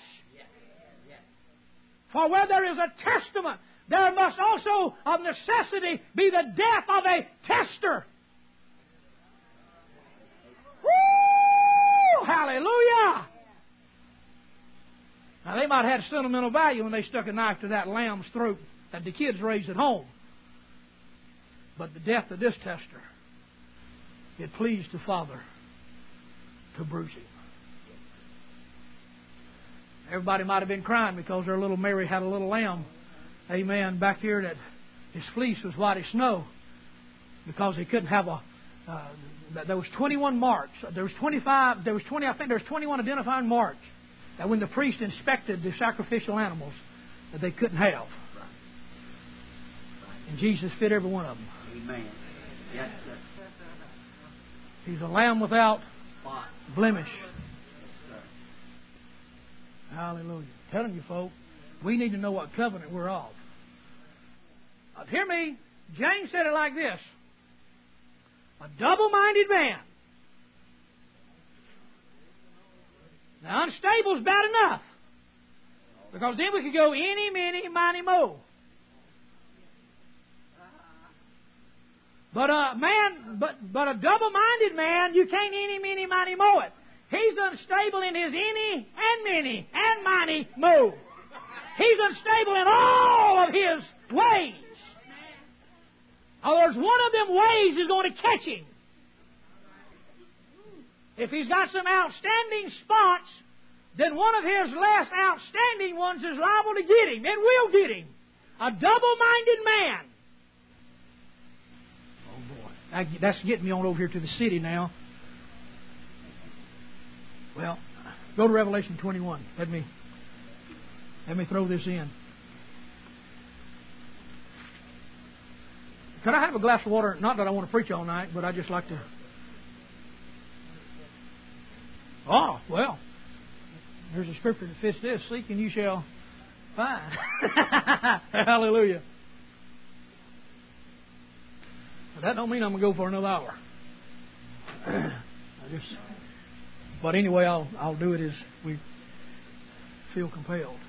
For where there is a testament, there must also, of necessity, be the death of a tester. Woo! Hallelujah! Now, they might have had sentimental value when they stuck a knife to that lamb's throat that the kids raised at home. But the death of this tester, it pleased the Father to bruise Him. Everybody might have been crying because their little Mary had a little lamb, amen, back here that his fleece was white as snow because he couldn't have there was 21 marks. There was 25, there was 20, I think there was 21 identifying marks that when the priest inspected the sacrificial animals that they couldn't have. And Jesus fit every one of them. Amen. Yes, sir. He's a lamb without blemish. Hallelujah. I'm telling you, folks, we need to know what covenant we're of. Hear me. James said it like this. A double-minded man. Now, unstable is bad enough. Because then we could go any, many, miny, mo. But a double-minded man, you can't any, many, miny, mo it. He's unstable in his any and many and miny mo. He's unstable in all of his ways. In other words, one of them ways is going to catch him. If he's got some outstanding spots, then one of his less outstanding ones is liable to get him. It will get him. A double-minded man. Oh, boy. That's getting me on over here to the city now. Well, go to Revelation 21. Let me throw this in. Could I have a glass of water? Not that I want to preach all night, but I just like to. Oh, well. There's a scripture that fits this. Seek and you shall find. Hallelujah. But that don't mean I'm going to go for another hour. But anyway, I'll do it as we feel compelled.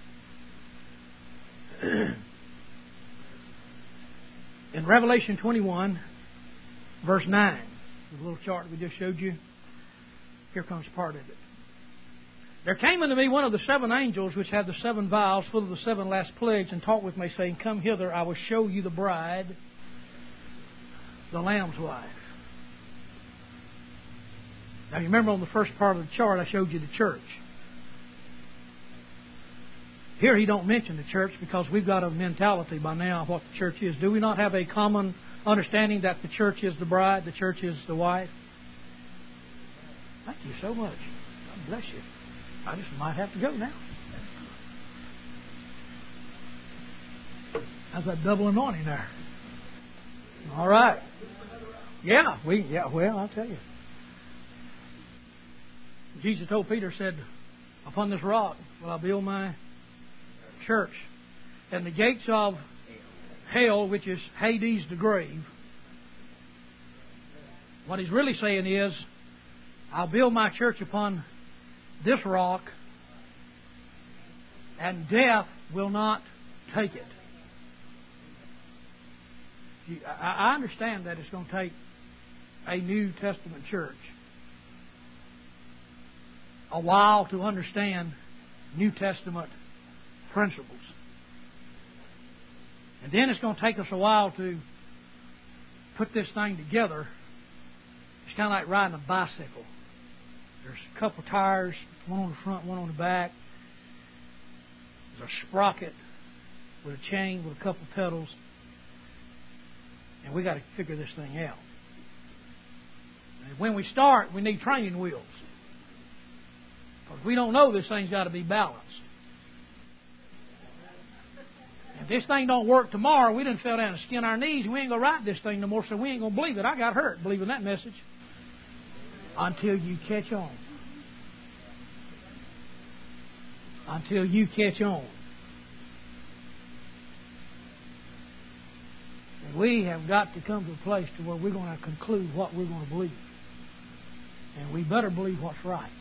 In Revelation 21, verse 9, the little chart that we just showed you, here comes part of it. There came unto me one of the seven angels which had the seven vials full of the seven last plagues, and talked with me, saying, Come hither, I will show you the bride, the Lamb's wife. Now, you remember on the first part of the chart, I showed you the church. Here he don't mention the church because we've got a mentality by now of what the church is. Do we not have a common understanding that the church is the bride, the church is the wife? Thank you so much. God bless you. I just might have to go now. How's that double anointing there? All right. Yeah, well, I'll tell you. Jesus told Peter, said, upon this rock will I build my church. And the gates of hell, which is Hades, the grave, what he's really saying is, I'll build my church upon this rock, and death will not take it. I understand that it's going to take a New Testament church a while to understand New Testament principles. And then it's going to take us a while to put this thing together. It's kind of like riding a bicycle. There's a couple tires, one on the front, one on the back. There's a sprocket with a chain with a couple pedals. And we got to figure this thing out. And when we start, we need training wheels. Because we don't know this thing's got to be balanced. If this thing don't work tomorrow, we done fell down and skinned our knees, and we ain't going to ride this thing no more, so we ain't going to believe it. I got hurt believing that message. Until you catch on. Until you catch on. And we have got to come to a place to where we're going to conclude what we're going to believe. And we better believe what's right.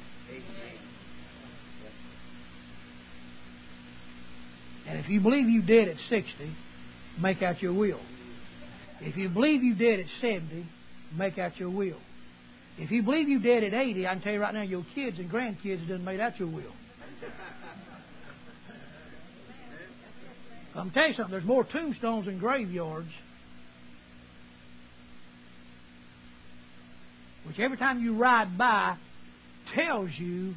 And if you believe you dead at 60, make out your will. If you believe you dead at 70, make out your will. If you believe you dead at 80, I can tell you right now, your kids and grandkids done made out your will. I'm going to tell you something. There's more tombstones in graveyards, which every time you ride by tells you,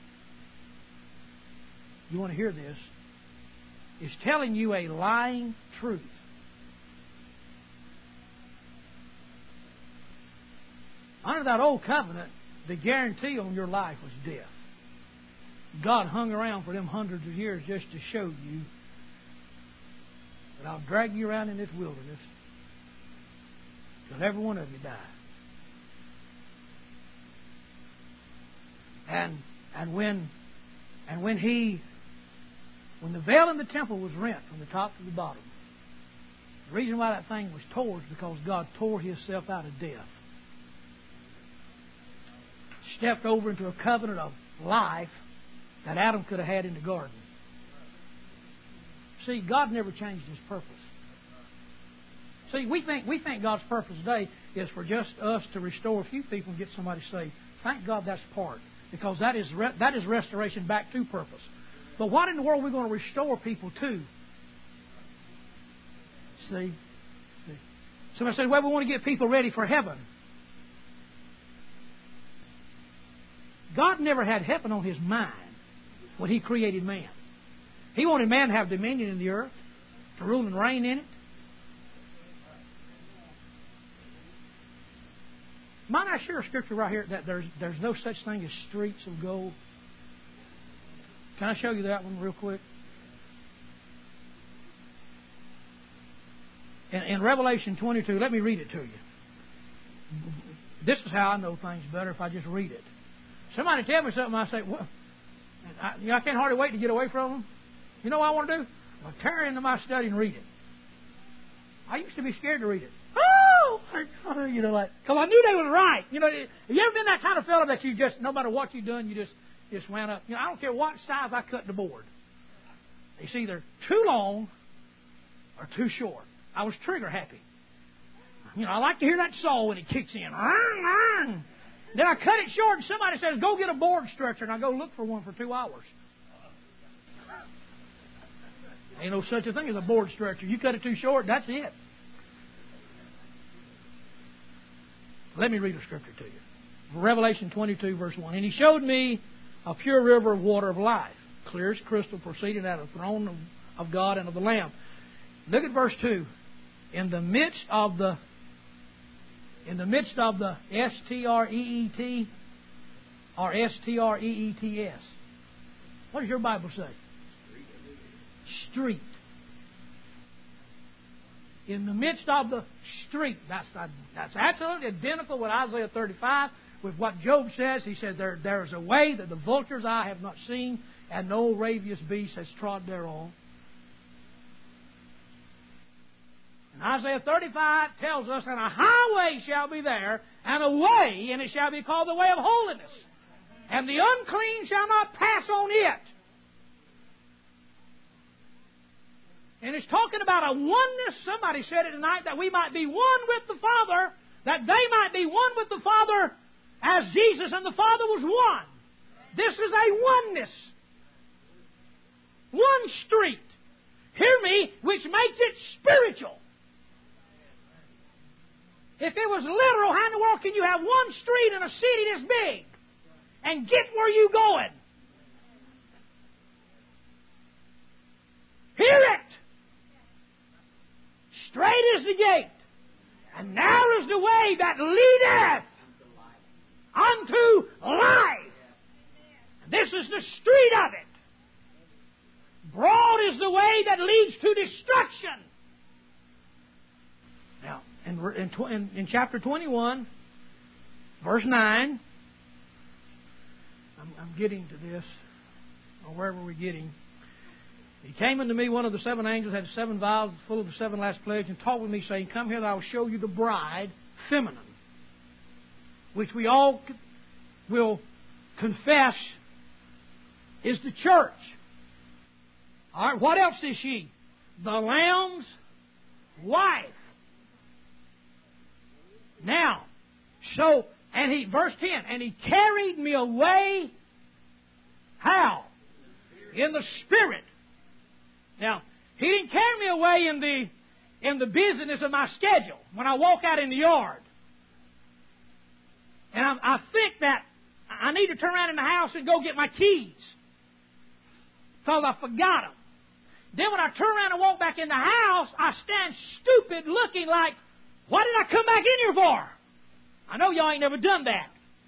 you want to hear this, is telling you a lying truth. Under that old covenant, the guarantee on your life was death. God hung around for them hundreds of years just to show you that I'll drag you around in this wilderness till every one of you die. And when the veil in the temple was rent from the top to the bottom, the reason why that thing was tore is because God tore Himself out of death. Stepped over into a covenant of life that Adam could have had in the garden. See, God never changed His purpose. See, we think God's purpose today is for just us to restore a few people and get somebody saved. Thank God that's part, because that is restoration back to purpose. But what in the world are we going to restore people to? See? Somebody said, well, we want to get people ready for heaven. God never had heaven on His mind when He created man. He wanted man to have dominion in the earth, to rule and reign in it. Might I share a scripture right here that there's no such thing as streets of gold? Can I show you that one real quick? In Revelation 22, let me read it to you. This is how I know things better, if I just read it. Somebody tell me something, I say, well, I can't hardly wait to get away from them. You know what I want to do? I'll tear into my study and read it. I used to be scared to read it. Oh, you know, like, because I knew they was right. You know, have you ever been that kind of fellow that you just, no matter what you've done, you just wound up? You know, I don't care what size I cut the board. It's either too long or too short. I was trigger happy. You know, I like to hear that saw when it kicks in. Then I cut it short, and somebody says, go get a board stretcher, and I go look for one for 2 hours. Ain't no such a thing as a board stretcher. You cut it too short, that's it. Let me read a scripture to you. Revelation 22, verse 1. And He showed me a pure river of water of life, clear as crystal, proceeding out of the throne of God and of the Lamb. Look at verse 2. In the midst of the S-T-R-E-E-T or S-T-R-E-E-T-S. What does your Bible say? Street. in the midst of the street. That's absolutely identical with Isaiah 35, with what Job says. He said, there's a way that the vulture's eye have not seen, and no ravenous beast has trod thereon. And Isaiah 35 tells us, and a highway shall be there, and a way, and it shall be called the way of holiness. And the unclean shall not pass on it. And it's talking about a oneness. Somebody said it tonight, that we might be one with the Father, that they might be one with the Father as Jesus and the Father was one. This is a oneness. One street. Hear me, which makes it spiritual. If it was literal, how in the world can you have one street in a city this big and get where you're going? Hear it! Straight is the gate, and narrow is the way that leadeth unto life. This is the street of it. Broad is the way that leads to destruction. Now, in chapter 21, verse 9, I'm getting to this, or wherever we're getting. He came unto me, one of the seven angels, had 7 vials full of the 7 last plagues, and talked with me, saying, Come here, that I will show you the bride, feminine, which we all will confess is the church. All right, what else is she? The Lamb's wife. Now, verse 10, and he carried me away, how? In the Spirit. Now, he didn't carry me away in the business of my schedule when I walk out in the yard. And I think that I need to turn around in the house and go get my keys, because I forgot them. Then when I turn around and walk back in the house, I stand stupid looking like, what did I come back in here for? I know y'all ain't never done that.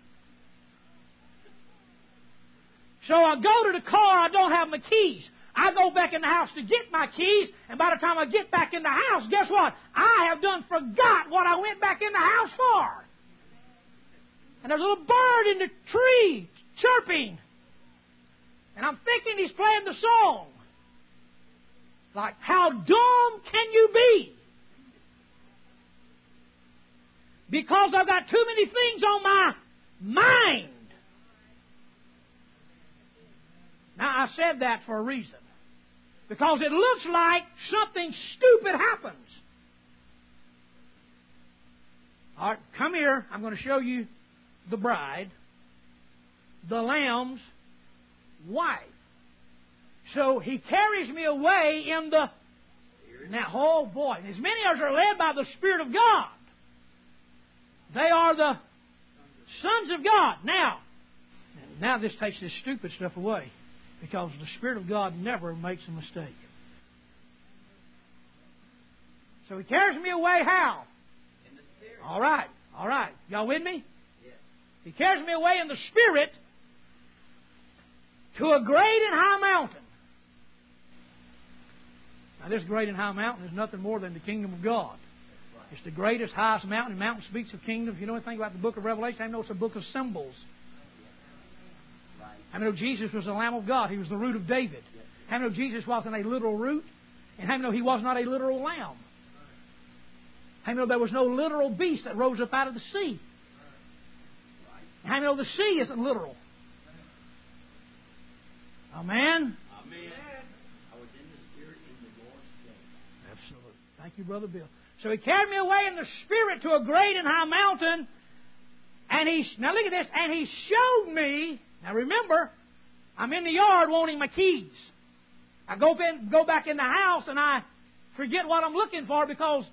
So I go to the car, I don't have my keys. I go back in the house to get my keys, and by the time I get back in the house, guess what? I have done forgot what I went back in the house for. And there's a little bird in the tree chirping. And I'm thinking he's playing the song. Like, how dumb can you be? Because I've got too many things on my mind. Now, I said that for a reason. Because it looks like something stupid happens. All right, come here. I'm going to show you the bride, the Lamb's wife. So he carries me away in the... Now, oh boy, as many of us are led by the Spirit of God. They are the sons of God. Now this takes this stupid stuff away, because the Spirit of God never makes a mistake. So he carries me away how? In the Spirit. All right. Y'all with me? Yes. He carries me away in the Spirit to a great and high mountain. Now, this great and high mountain is nothing more than the kingdom of God. Right. It's the greatest, highest mountain. Mountain speaks of kingdoms. You know anything about the book of Revelation? I know it's a book of symbols. Right. I know Jesus was the Lamb of God. He was the root of David. Yes. How many know Jesus wasn't a literal root? And how many know He was not a literal lamb? How many know there was no literal beast that rose up out of the sea? Right. How many know the sea isn't literal? Amen? Amen. I was in the Spirit in the Lord's day. Absolutely. Thank you, Brother Bill. So He carried me away in the Spirit to a great and high mountain. And now look at this. And He showed me. Now remember, I'm in the yard wanting my keys. I go back in the house and I forget what I'm looking for, because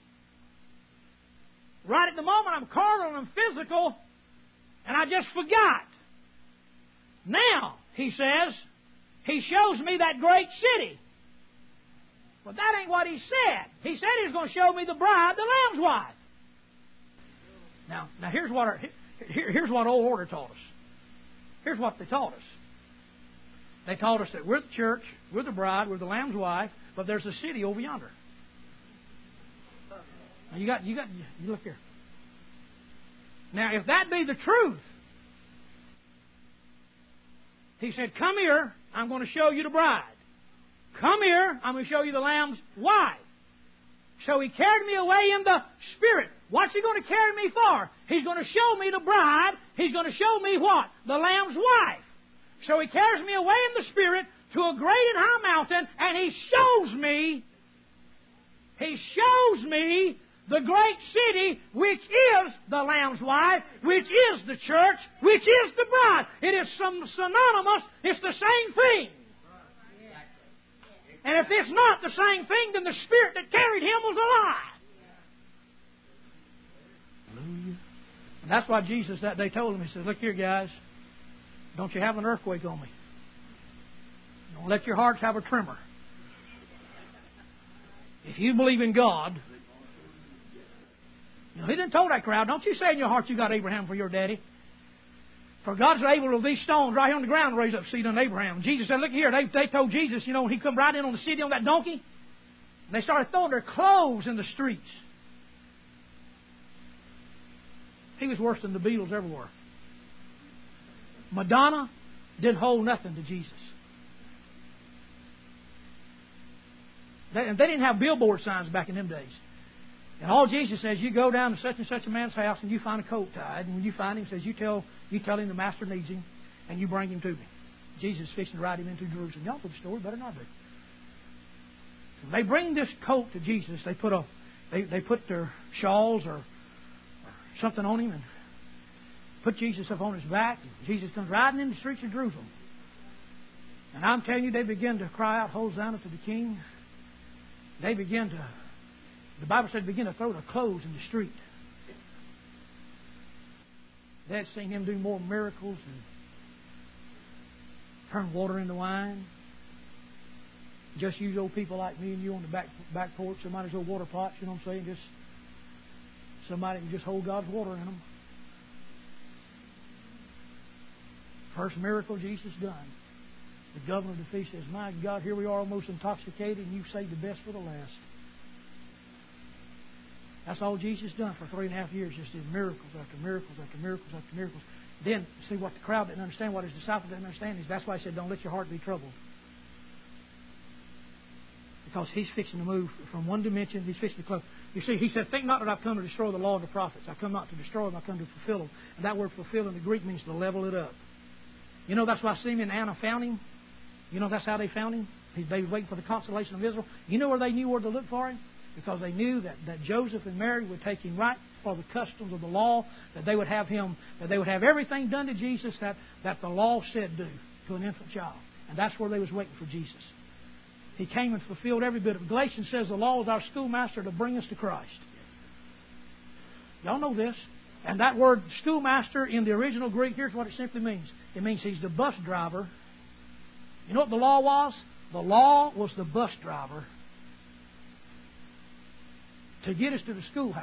right at the moment I'm carnal and I'm physical, and I just forgot. Now, He says, He shows me that great city. But that ain't what He said. He said He was going to show me the bride, the Lamb's wife. Now here's what old order taught us. Here's what they taught us. They taught us that we're the church, we're the bride, we're the Lamb's wife, but there's a city over yonder. Now you look here. Now, if that be the truth, He said, come here, I'm going to show you the bride. Come here, I'm going to show you the Lamb's wife. So He carried me away in the Spirit. What's He going to carry me for? He's going to show me the bride. He's going to show me what? The Lamb's wife. So He carries me away in the Spirit to a great and high mountain, and He shows me the great city, which is the Lamb's wife, which is the church, which is the bride. It is synonymous. It's the same thing. And if it's not the same thing, then the Spirit that carried Him was a lie. Hallelujah. And that's why Jesus that day told him, He says, look here, guys, don't you have an earthquake on me. Don't let your hearts have a tremor. If you believe in God, He didn't tell that crowd, don't you say in your heart you got Abraham for your daddy. For God's able of these stones right here on the ground to raise up seed on Abraham. Jesus said, look here, they told Jesus, when He come right in on the city on that donkey, and they started throwing their clothes in the streets. He was worse than the Beatles ever were. Madonna didn't hold nothing to Jesus. They didn't have billboard signs back in them days. And all Jesus says, you go down to such and such a man's house and you find a coat tied. And when you find him, He says, you tell him the master needs him and you bring him to me. Jesus is fixing to ride him into Jerusalem. Y'all know the story, better not do. So they bring this coat to Jesus. They put their shawls or something on him and put Jesus up on his back. And Jesus comes riding in the streets of Jerusalem. And I'm telling you, they begin to cry out, Hosanna to the King. They begin to... The Bible said begin to throw their clothes in the street. They had seen Him do more miracles and turn water into wine. Just use old people like me and you on the back porch, somebody's old water pots, you know what I'm saying? Just somebody can just hold God's water in them. First miracle Jesus done. The governor of the feast says, my God, here we are almost intoxicated and you've saved the best for the last. That's all Jesus done for 3.5 years. Just did miracles after miracles after miracles after miracles. Then, see what the crowd didn't understand, what His disciples didn't understand is that's why He said, don't let your heart be troubled. Because He's fixing to move from one dimension, He's fixing to close. You see, He said, think not that I've come to destroy the law of the prophets. I come not to destroy them, I come to fulfill them. And that word fulfill in the Greek means to level it up. That's why Simeon and Anna found Him. That's how they found Him. They were waiting for the consolation of Israel. Where they knew where to look for Him? Because they knew that Joseph and Mary would take Him right for the customs of the law, that they would have Him, that they would have everything done to Jesus that the law said do to an infant child. And that's where they was waiting for Jesus. He came and fulfilled every bit of it. Galatians says the law is our schoolmaster to bring us to Christ. Y'all know this. And that word schoolmaster in the original Greek, here's what it simply means. It means He's the bus driver. You know what the law was? The law was the bus driver to get us to the schoolhouse.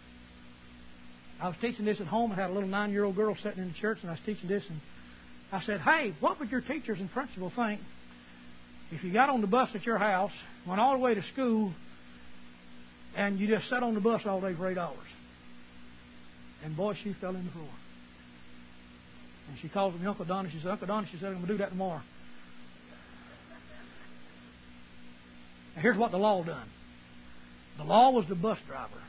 I was teaching this at home. I had a little 9-year-old girl sitting in the church, and I was teaching this, and I said, hey, what would your teachers and principal think if you got on the bus at your house, went all the way to school, and you just sat on the bus all day for 8 hours? And boy, she fell in the floor. And she called me Uncle Donnie. She said, Uncle Donnie, I'm going to do that tomorrow. And here's what the law done. The law was the bus driver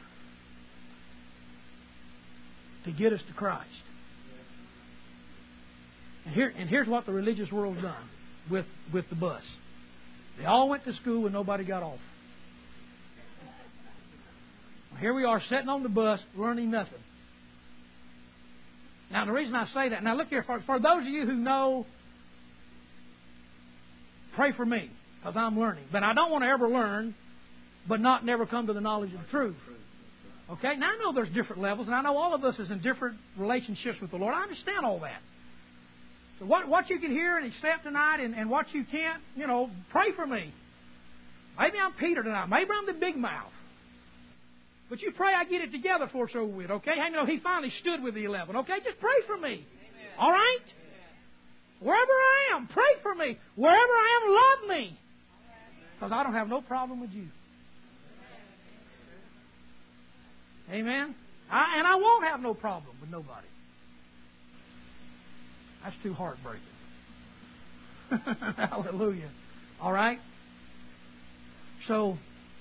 to get us to Christ. And here's what the religious world done with the bus. They all went to school and nobody got off. Here we are sitting on the bus learning nothing. Now the reason I say that, now look here, for those of you who know, pray for me, because I'm learning. But I don't want to ever learn but never come to the knowledge of the truth. Okay? Now, I know there's different levels, and I know all of us is in different relationships with the Lord. I understand all that. So what you can hear and accept tonight and what you can't, pray for me. Maybe I'm Peter tonight. Maybe I'm the big mouth. But you pray I get it together before it's over with, okay? He finally stood with the 11, okay? Just pray for me. Amen. All right? Wherever I am, pray for me. Wherever I am, love me. Because I don't have no problem with you. Amen? And I won't have no problem with nobody. That's too heartbreaking. Hallelujah. All right? So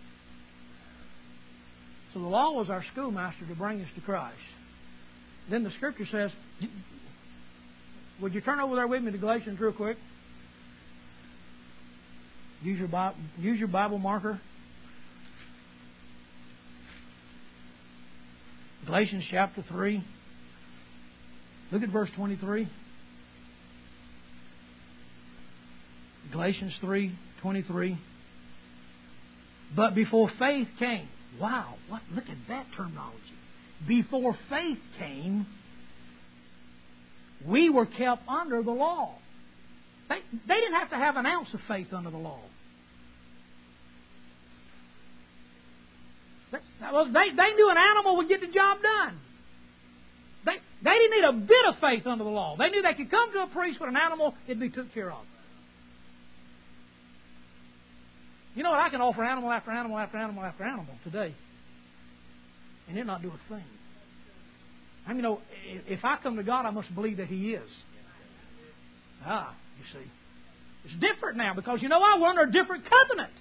the law was our schoolmaster to bring us to Christ. Then the Scripture says, would you turn over there with me to Galatians real quick? Use your Bible marker. Galatians chapter 3. Look at verse 23. Galatians 3:23. But before faith came. Wow, look at that terminology. Before faith came, we were kept under the law. They didn't have to have an ounce of faith under the law. They knew an animal would get the job done. They didn't need a bit of faith under the law. They knew they could come to a priest with an animal, it'd be took care of. You know what? I can offer animal after animal after animal after animal today, and it not do a thing. I mean, if I come to God, I must believe that He is. You see. It's different now because, we're under a different covenant.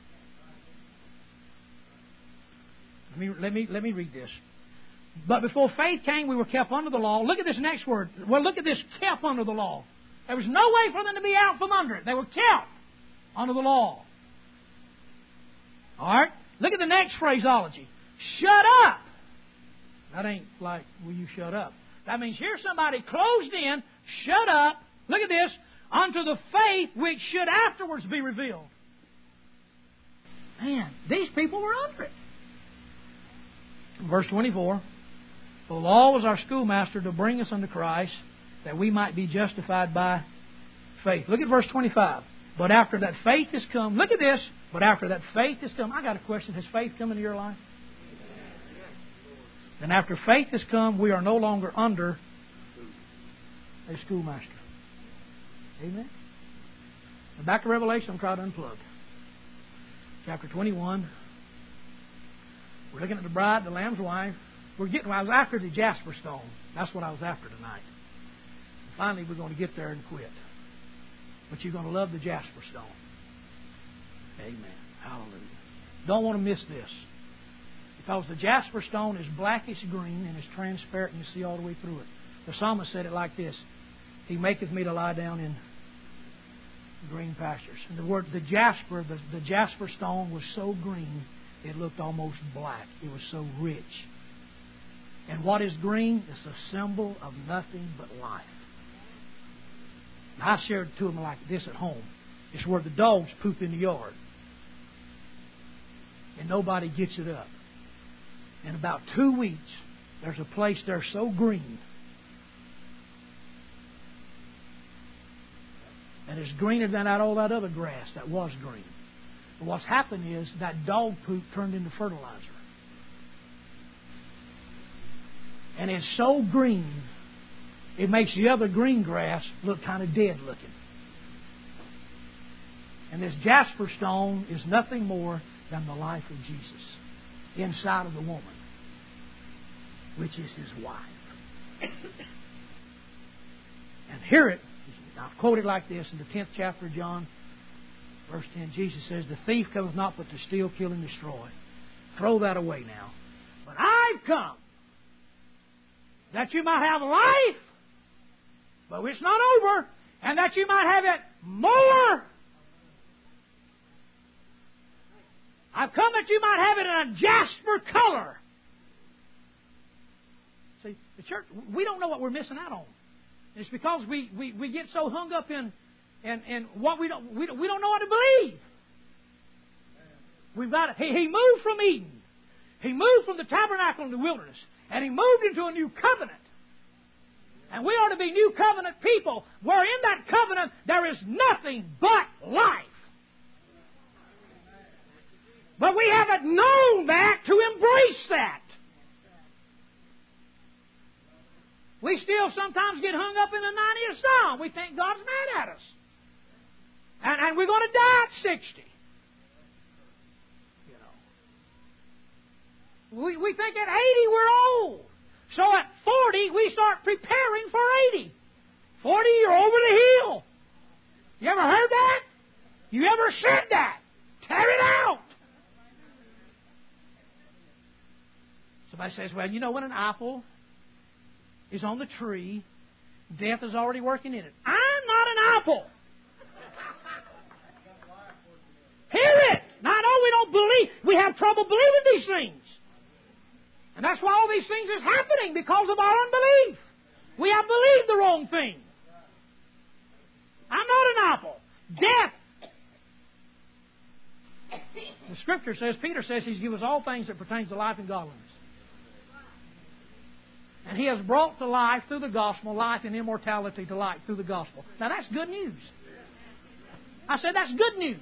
Let me read this. But before faith came, we were kept under the law. Look at this next word. Well, look at this, kept under the law. There was no way for them to be out from under it. They were kept under the law. All right? Look at the next phraseology. Shut up. That ain't like, will you shut up? That means here's somebody closed in, shut up, look at this, unto the faith which should afterwards be revealed. Man, these people were under it. Verse 24. The law was our schoolmaster to bring us unto Christ, that we might be justified by faith. Look at verse 25. But after that faith has come, look at this. But after that faith has come, I got a question. Has faith come into your life? Then after faith has come, we are no longer under a schoolmaster. Amen? Now back to Revelation. I'm trying to unplug. Chapter 21. We're looking at the bride, the Lamb's wife. I was after the jasper stone. That's what I was after tonight. And finally, we're going to get there and quit. But you're going to love the jasper stone. Amen. Hallelujah. Don't want to miss this. Because the jasper stone is blackish green and is transparent and you see all the way through it. The psalmist said it like this. He maketh me to lie down in green pastures. And the jasper stone was so green it looked almost black. It was so rich. And what is green? It's a symbol of nothing but life. I shared it to them like this at home. It's where the dogs poop in the yard. And nobody gets it up. In about 2 weeks, there's a place there so green. And it's greener than all that other grass that was green. But what's happened is that dog poop turned into fertilizer. And it's so green, it makes the other green grass look kind of dead looking. And this jasper stone is nothing more than the life of Jesus inside of the woman, which is His wife. And hear it, I've quoted like this in the 10th chapter of John, verse 10. Jesus says, the thief cometh not but to steal, kill, and destroy. Throw that away now. But I've come that you might have life, but it's not over, and that you might have it more. I've come that you might have it in a jasper color. See, the church, we don't know what we're missing out on. It's because we get so hung up in what we don't know what to believe. We've got He moved from Eden. He moved from the tabernacle in the wilderness, and He moved into a new covenant. And we are to be new covenant people, where in that covenant there is nothing but life. But we haven't known that to embrace that. We still sometimes get hung up in the 90th Psalm. We think God's mad at us. And we're going to die at 60. We think at 80 we're old. So at 40 we start preparing for 80. 40 you're over the hill. You ever heard that? You ever said that? Tear it out. Somebody says, well, you know, when an apple is on the tree, death is already working in it. I'm not an apple. Hear it. Now, I know we don't believe. We have trouble believing these things. And that's why all these things is happening, because of our unbelief. We have believed the wrong thing. I'm not an apple. Death. The Scripture says, Peter says He's given us all things that pertains to life and godliness. And He has brought to life through the gospel, life and immortality to light through the gospel. Now that's good news. I said that's good news.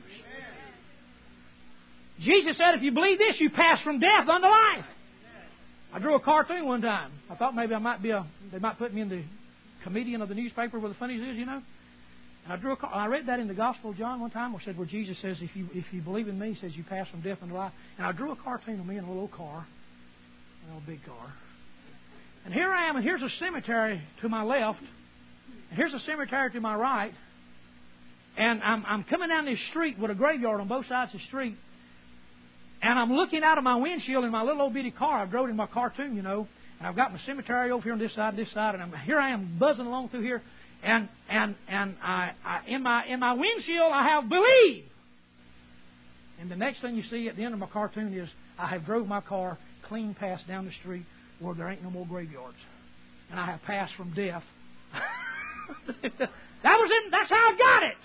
Jesus said if you believe this, you pass from death unto life. I drew a cartoon one time. I thought maybe they might put me in the comedian of the newspaper where the funnies is, you know. And I read that in the Gospel of John one time, where it said, where Jesus says, if you believe in me, He says you pass from death unto life. And I drew a cartoon of me in a little car, a little big car. And here I am, and here's a cemetery to my left, and here's a cemetery to my right. And I'm coming down this street with a graveyard on both sides of the street. And I'm looking out of my windshield in my little old bitty car. I drove in my cartoon, you know. And I've got my cemetery over here on this side, and here I am buzzing along through here. And I in my windshield I have believe. And the next thing you see at the end of my cartoon is I have drove my car clean past down the street where there ain't no more graveyards, and I have passed from death. That's how I got it.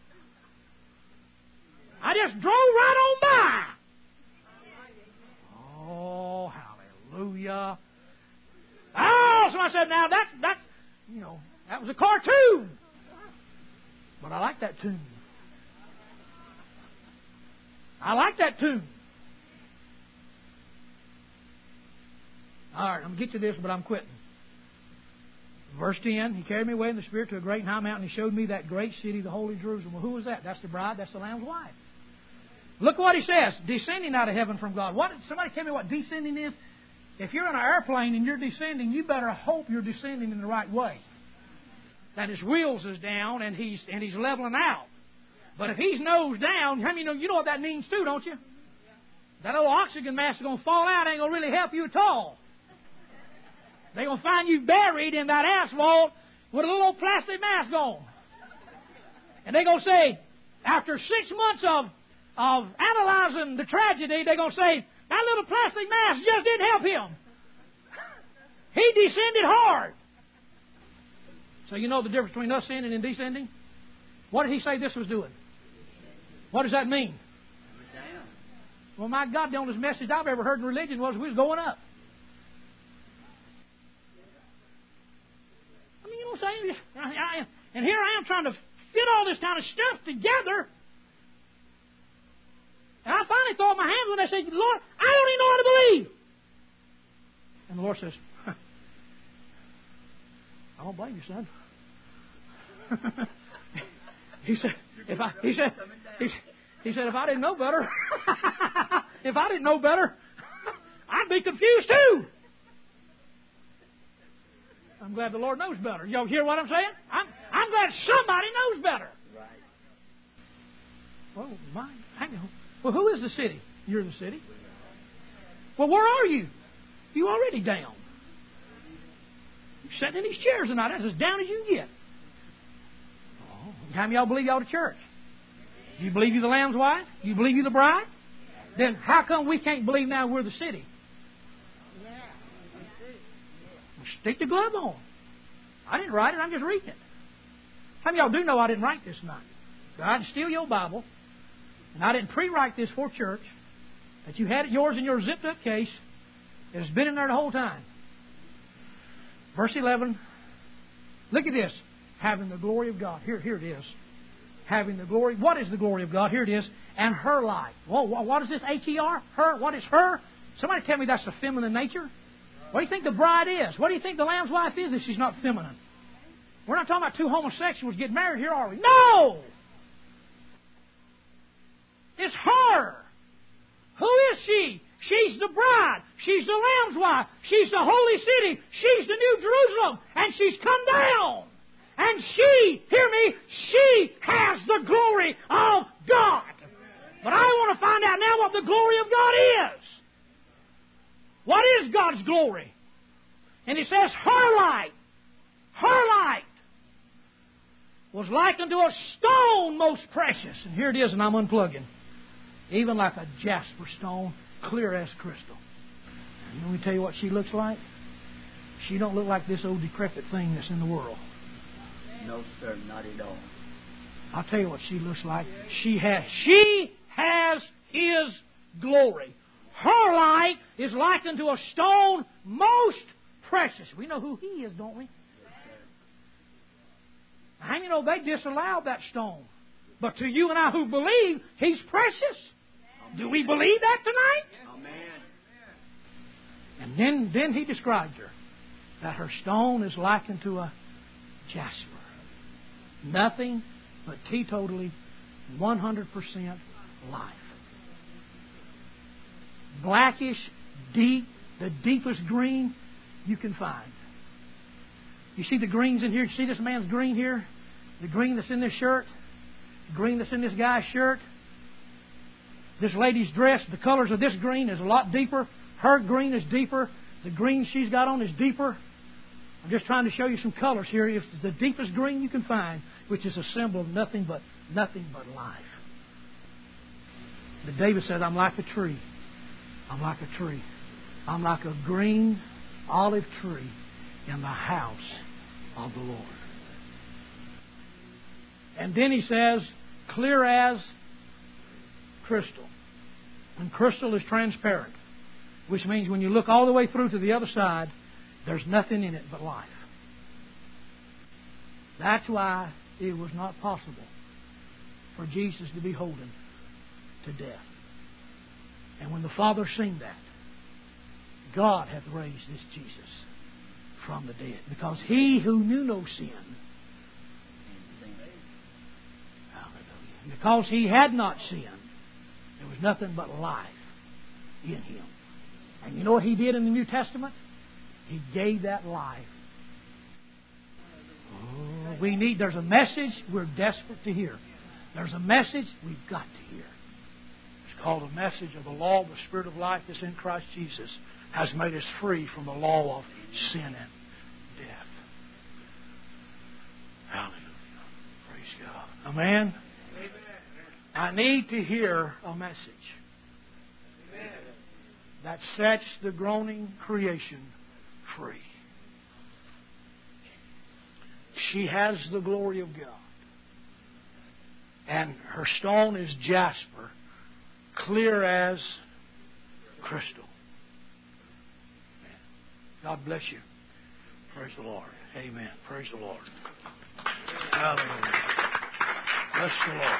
I just drove right on by. Oh, hallelujah. Oh, somebody said, now that's you know, that was a cartoon. But I like that tune. I like that tune. All right, I'm going to get to this, but I'm quitting. Verse 10, He carried me away in the Spirit to a great and high mountain. He showed me that great city, the holy Jerusalem. Well, who was that? That's the bride. That's the Lamb's wife. Look what He says, descending out of heaven from God. Somebody tell me what descending is? If you're in an airplane and you're descending, you better hope you're descending in the right way. That His wheels is down and He's leveling out. But if He's nose down, how many you know what that means too, don't you? That old oxygen mask is going to fall out, ain't going to really help you at all. They're going to find you buried in that asphalt with a little old plastic mask on. And they're going to say, after 6 months of analyzing the tragedy, they're going to say, that little plastic mask just didn't help him. He descended hard. So you know the difference between ascending and descending? What did He say this was doing? What does that mean? Well, my God, the only message I've ever heard in religion was we was going up. I mean, you know what I'm saying? And here I am trying to fit all this kind of stuff together. And I finally throw up my hands when I said, Lord, I don't even know how to believe. And the Lord says, I don't blame you, son. He said, if I didn't know better, I'd be confused too. I'm glad the Lord knows better. Y'all hear what I'm saying? I'm glad somebody knows better. Right. Well, who is the city? You're the city. Well, where are you? You already down. You're sitting in these chairs tonight. That's as down as you can get. Oh, how many of y'all believe y'all the church? You believe you're the Lamb's wife? You believe you're the bride? Then how come we can't believe now we're the city? Well, stick the glove on. I didn't write it. I'm just reading it. How many of y'all do know I didn't write this tonight? I didn't steal your Bible. And I didn't pre-write this for church. That you had it yours in your zipped-up case. It's been in there the whole time. Verse 11. Look at this. Having the glory of God. Here it is. Having the glory. What is the glory of God? Here it is. And her light. Well, what is this? H-E-R? Her? What is her? Somebody tell me that's the feminine nature. What do you think the bride is? What do you think the Lamb's wife is if she's not feminine? We're not talking about two homosexuals getting married here, are we? No! It's her. Who is she? She's the bride. She's the Lamb's wife. She's the holy city. She's the New Jerusalem. And she's come down. And she, hear me, she has the glory of God. But I want to find out now what the glory of God is. What is God's glory? And He says, her light was like unto a stone most precious. And here it is, and I'm unplugging. Even like a jasper stone, clear as crystal. And let me tell you what she looks like. She don't look like this old decrepit thing that's in the world. No, sir, not at all. I'll tell you what she looks like. She has His glory. Her light is like unto a stone most precious. We know who He is, don't we? How many know they disallowed that stone? But to you and I who believe, He's precious. Do we believe that tonight? Amen. And then He described her. That her stone is likened to a jasper. Nothing but teetotally 100% life. Blackish, deep, the deepest green you can find. You see the greens in here? You see this man's green here? The green that's in this shirt? The green that's in this guy's shirt? This lady's dress, the colors of this green is a lot deeper. Her green is deeper. The green she's got on is deeper. I'm just trying to show you some colors here. It's the deepest green you can find, which is a symbol of nothing but life. But David said, I'm like a tree. I'm like a tree. I'm like a green olive tree in the house of the Lord. And then he says, clear as crystal. And crystal is transparent, which means when you look all the way through to the other side, there's nothing in it but life. That's why it was not possible for Jesus to be holden to death. And when the Father seen that, God hath raised this Jesus from the dead. Because He who knew no sin, hallelujah, because He had not sinned, there was nothing but life in Him. And you know what He did in the New Testament? He gave that life. Oh, there's a message we're desperate to hear. There's a message we've got to hear. It's called the message of the law of the Spirit of life that's in Christ Jesus has made us free from the law of sin and death. Hallelujah. Praise God. Amen. I need to hear a message that sets the groaning creation free. She has the glory of God. And her stone is jasper, clear as crystal. God bless you. Praise the Lord. Amen. Praise the Lord. Hallelujah. Bless the Lord.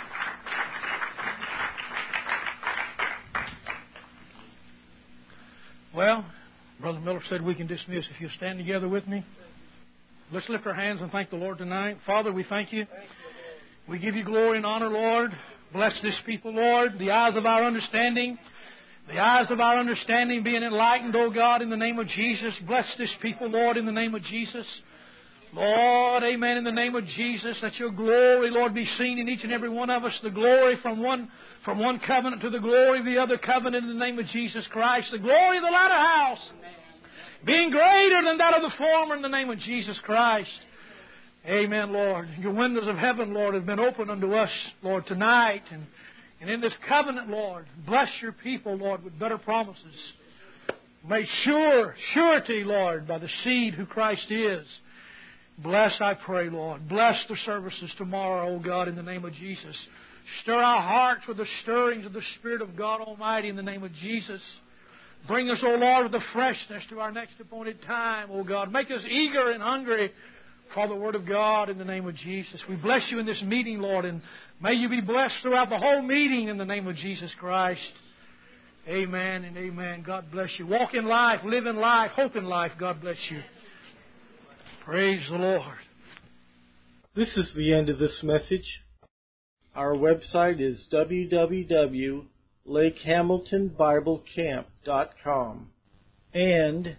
Well, Brother Miller said we can dismiss. If you'll stand together with me. Let's lift our hands and thank the Lord tonight. Father, we thank You. We give You glory and honor, Lord. Bless this people, Lord. The eyes of our understanding. The eyes of our understanding being enlightened, O God, in the name of Jesus. Bless this people, Lord, in the name of Jesus. Lord, amen, in the name of Jesus. Let Your glory, Lord, be seen in each and every one of us. The glory from one covenant to the glory of the other covenant in the name of Jesus Christ. The glory of the latter house being greater than that of the former in the name of Jesus Christ. Amen, Lord. Your windows of heaven, Lord, have been opened unto us, Lord, tonight. And in this covenant, Lord, bless Your people, Lord, with better promises. Made surety, Lord, by the seed who Christ is. Bless, I pray, Lord. Bless the services tomorrow, O God, in the name of Jesus. Stir our hearts with the stirrings of the Spirit of God Almighty in the name of Jesus. Bring us, O Lord, with the freshness to our next appointed time, O God. Make us eager and hungry for the Word of God in the name of Jesus. We bless You in this meeting, Lord, and may You be blessed throughout the whole meeting in the name of Jesus Christ. Amen and amen. God bless you. Walk in life, live in life, hope in life. God bless you. Praise the Lord. This is the end of this message. Our website is www.lifeway.org. LakeHamiltonBibleCamp.com, and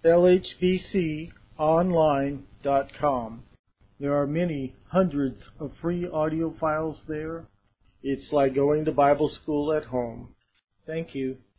LHBCOnline.com. There are many hundreds of free audio files there. It's like going to Bible school at home. Thank you.